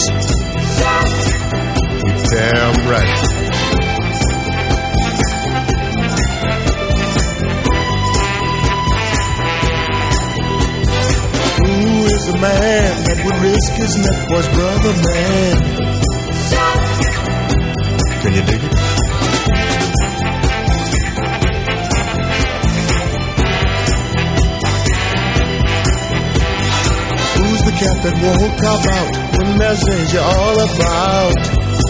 N: You damn right. Who is the man that would risk his neck for his brother, man? Can you dig it? Who's the cat that won't cop out when there's danger all about?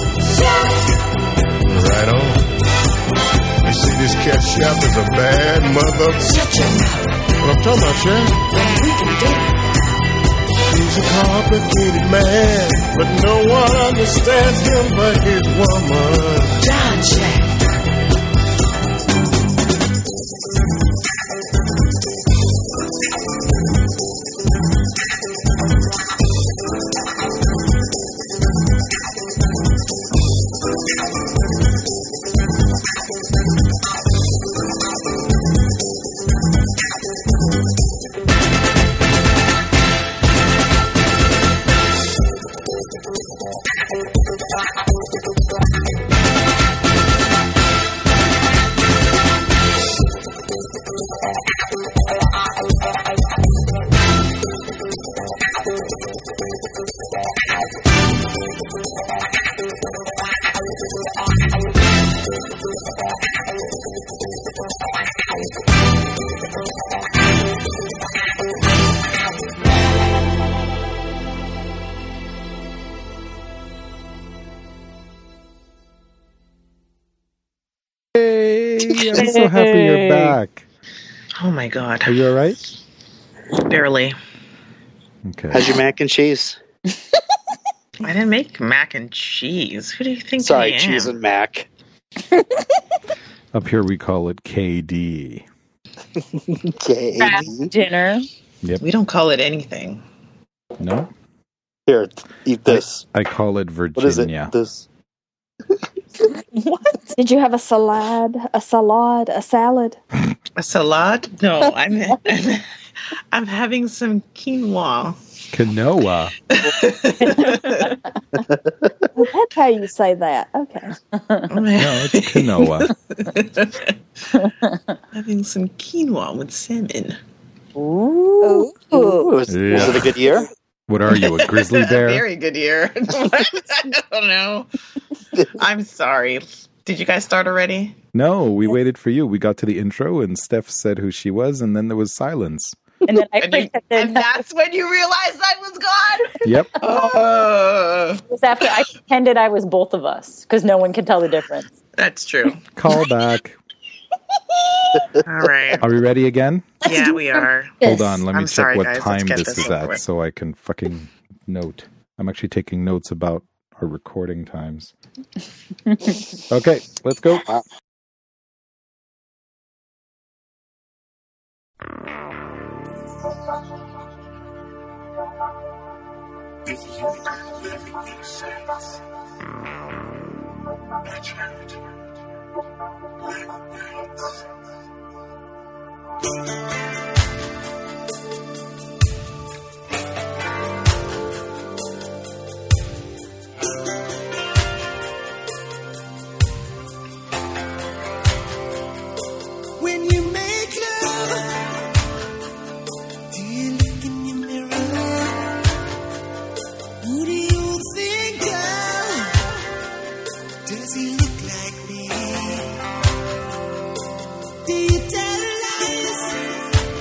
N: Right on. You see, this cat chef is a bad mother. Shut your mouth. What I'm talking about, Chef? Then we can do it. He's a complicated man, but no one understands him but his woman. John Chef.
F: Yay! I'm so happy you're back.
D: Oh my god.
F: Are you all right?
D: Barely.
F: Okay.
C: How's your mac and cheese?
D: I didn't make mac and cheese. Who do you think
C: Sorry,
D: I am?
C: cheese and mac.
F: Up here we call it K D.
C: K D.
H: Dinner.
F: Yep.
D: We don't call it anything.
F: No?
C: Here, eat this.
F: I, I call it Virginia.
C: What is it? This.
B: What? Did you have a salad? A salad? A salad?
D: A salad? No, I'm I'm, I'm having some quinoa.
F: Quinoa.
B: Well, that's how you say that. Okay.
F: No, it's quinoa.
D: Having some quinoa with salmon.
B: Ooh.
C: Ooh. Was,
F: Yeah.
C: was it a good year?
F: What are you, a grizzly bear?
D: A very good year. I don't know. I'm sorry. Did you guys start already?
F: No, we waited for you. We got to the intro and Steph said who she was and then there was silence.
H: And then I
D: and, you, and that's when you realized I was gone?
F: Yep.
D: Uh,
H: It was after I pretended I was both of us because no one can tell the difference.
D: That's true.
F: Call back.
D: All right.
F: Are we ready again?
D: Yeah, we are.
F: Hold on, let me
D: I'm
F: check
D: sorry,
F: what
D: guys. Let's
F: time
D: get
F: this
D: this
F: is
D: over
F: at
D: with.
F: so I can fucking note. I'm actually taking notes about our recording times. Okay, let's go.
N: If you could live in these sights, Richard, live nights.
O: When you make love, do you look in your mirror? Who do you think of? Does he look like me? Do you tell lies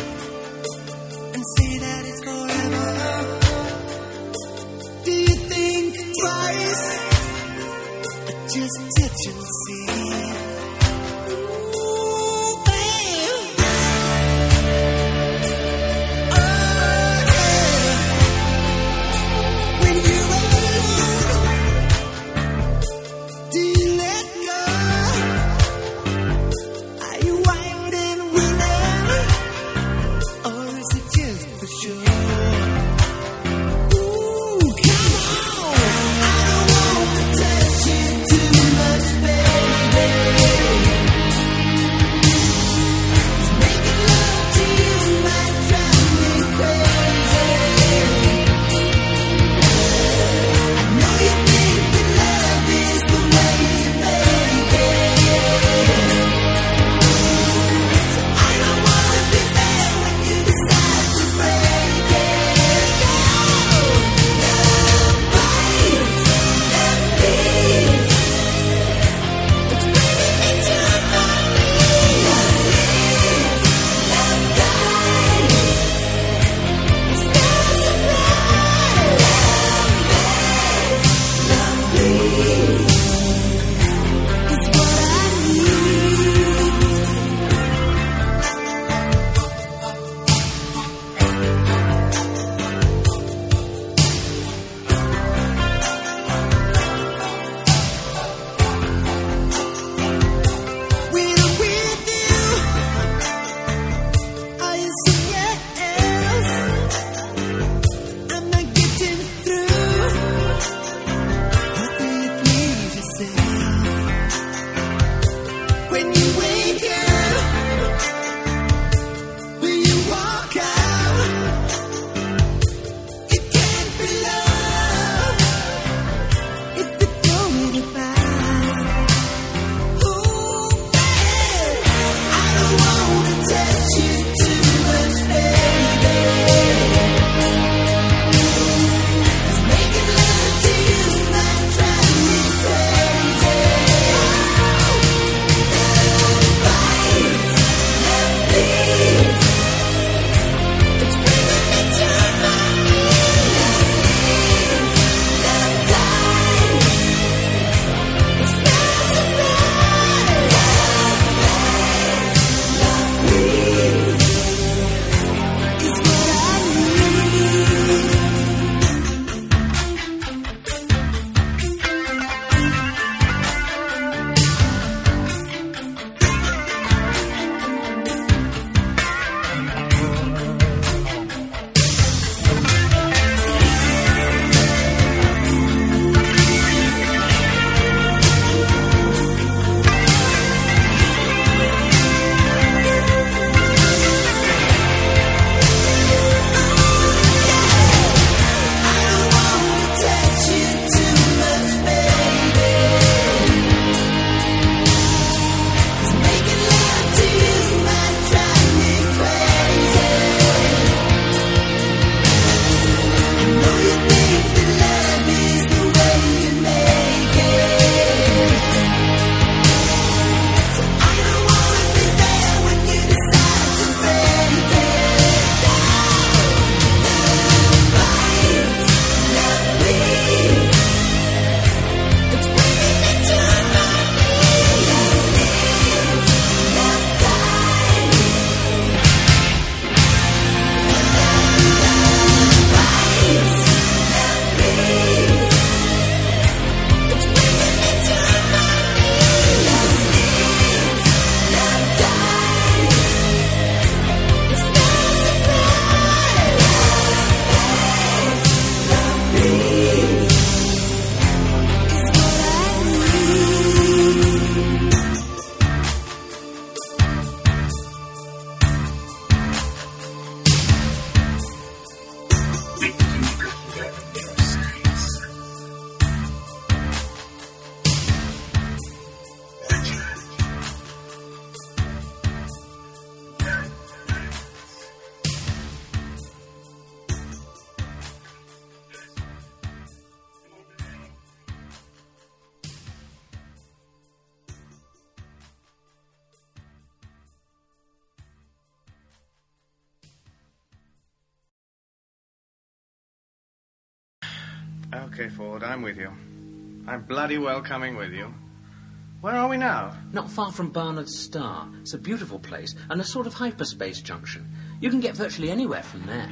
P: Okay, Ford, I'm with you. I'm bloody well coming with you. Where are we now?
Q: Not far from Barnard's Star. It's a beautiful place and a sort of hyperspace junction. You can get virtually anywhere from there.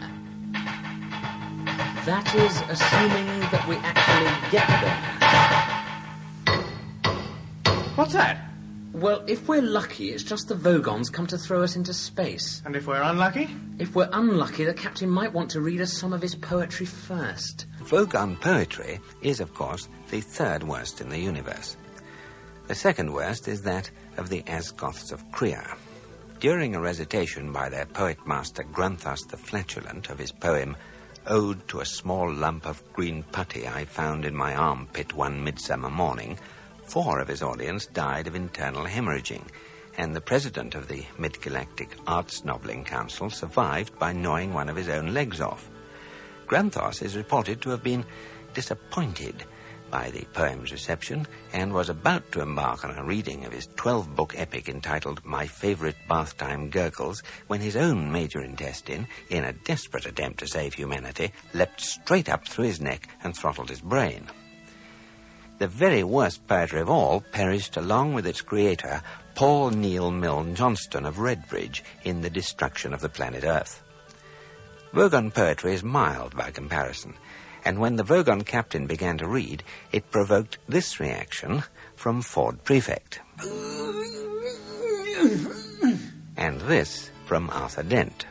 Q: That is assuming that we actually get there.
P: What's that?
Q: Well, if we're lucky, it's just the Vogons come to throw us into space.
P: And if we're unlucky?
Q: If we're unlucky, the captain might want to read us some of his poetry first.
R: Vogon poetry is, of course, the third worst in the universe. The second worst is that of the Azgoths of Kriya. During a recitation by their poet-master Granthos the Flatulent of his poem Ode to a Small Lump of Green Putty I Found in My Armpit One Midsummer Morning, four of his audience died of internal hemorrhaging, and the president of the Mid-Galactic Arts Noveling Council survived by gnawing one of his own legs off. Granthos is reported to have been disappointed by the poem's reception and was about to embark on a reading of his twelve-book epic entitled My Favorite Bath-Time Gurgles when his own major intestine, in a desperate attempt to save humanity, leapt straight up through his neck and throttled his brain. The very worst poetry of all perished along with its creator, Paul Neil Milne Johnston of Redbridge, in The Destruction of the Planet Earth. Vogon poetry is mild by comparison, and when the Vogon captain began to read, it provoked this reaction from Ford Prefect. And this from Arthur Dent.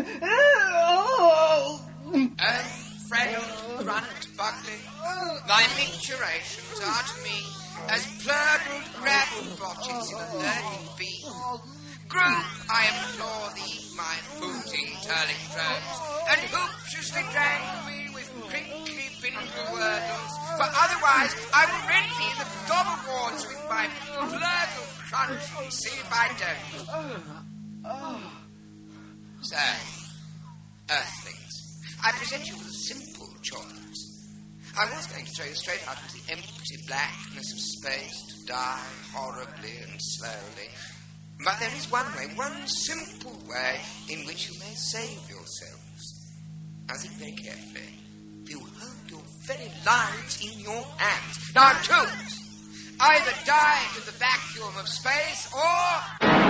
S: Oh, friend Grunt Buckley, thy micturations are to me as plurdled gravel botches in a lurking bee. Groom, I implore thee, my footy turling drones, and hooptiously drank me with crinkly bindle wordles, for otherwise I will rend thee in the gob awards with my blurgle crunch and see if I don't. So, Earthlings, I present you with a simple choice. I was going to throw you straight out into the empty blackness of space to die horribly and slowly. But there is one way, one simple way, in which you may save yourselves. Now think very carefully. You hold your very lives in your hands. Now choose! Either die in the vacuum of space, or...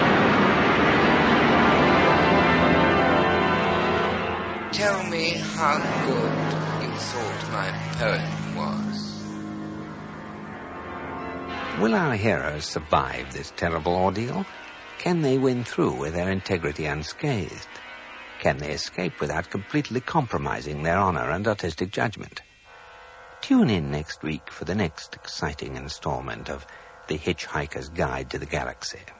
S: Tell me how good you thought my poem was.
R: Will our heroes survive this terrible ordeal? Can they win through with their integrity unscathed? Can they escape without completely compromising their honor and artistic judgment? Tune in next week for the next exciting installment of The Hitchhiker's Guide to the Galaxy.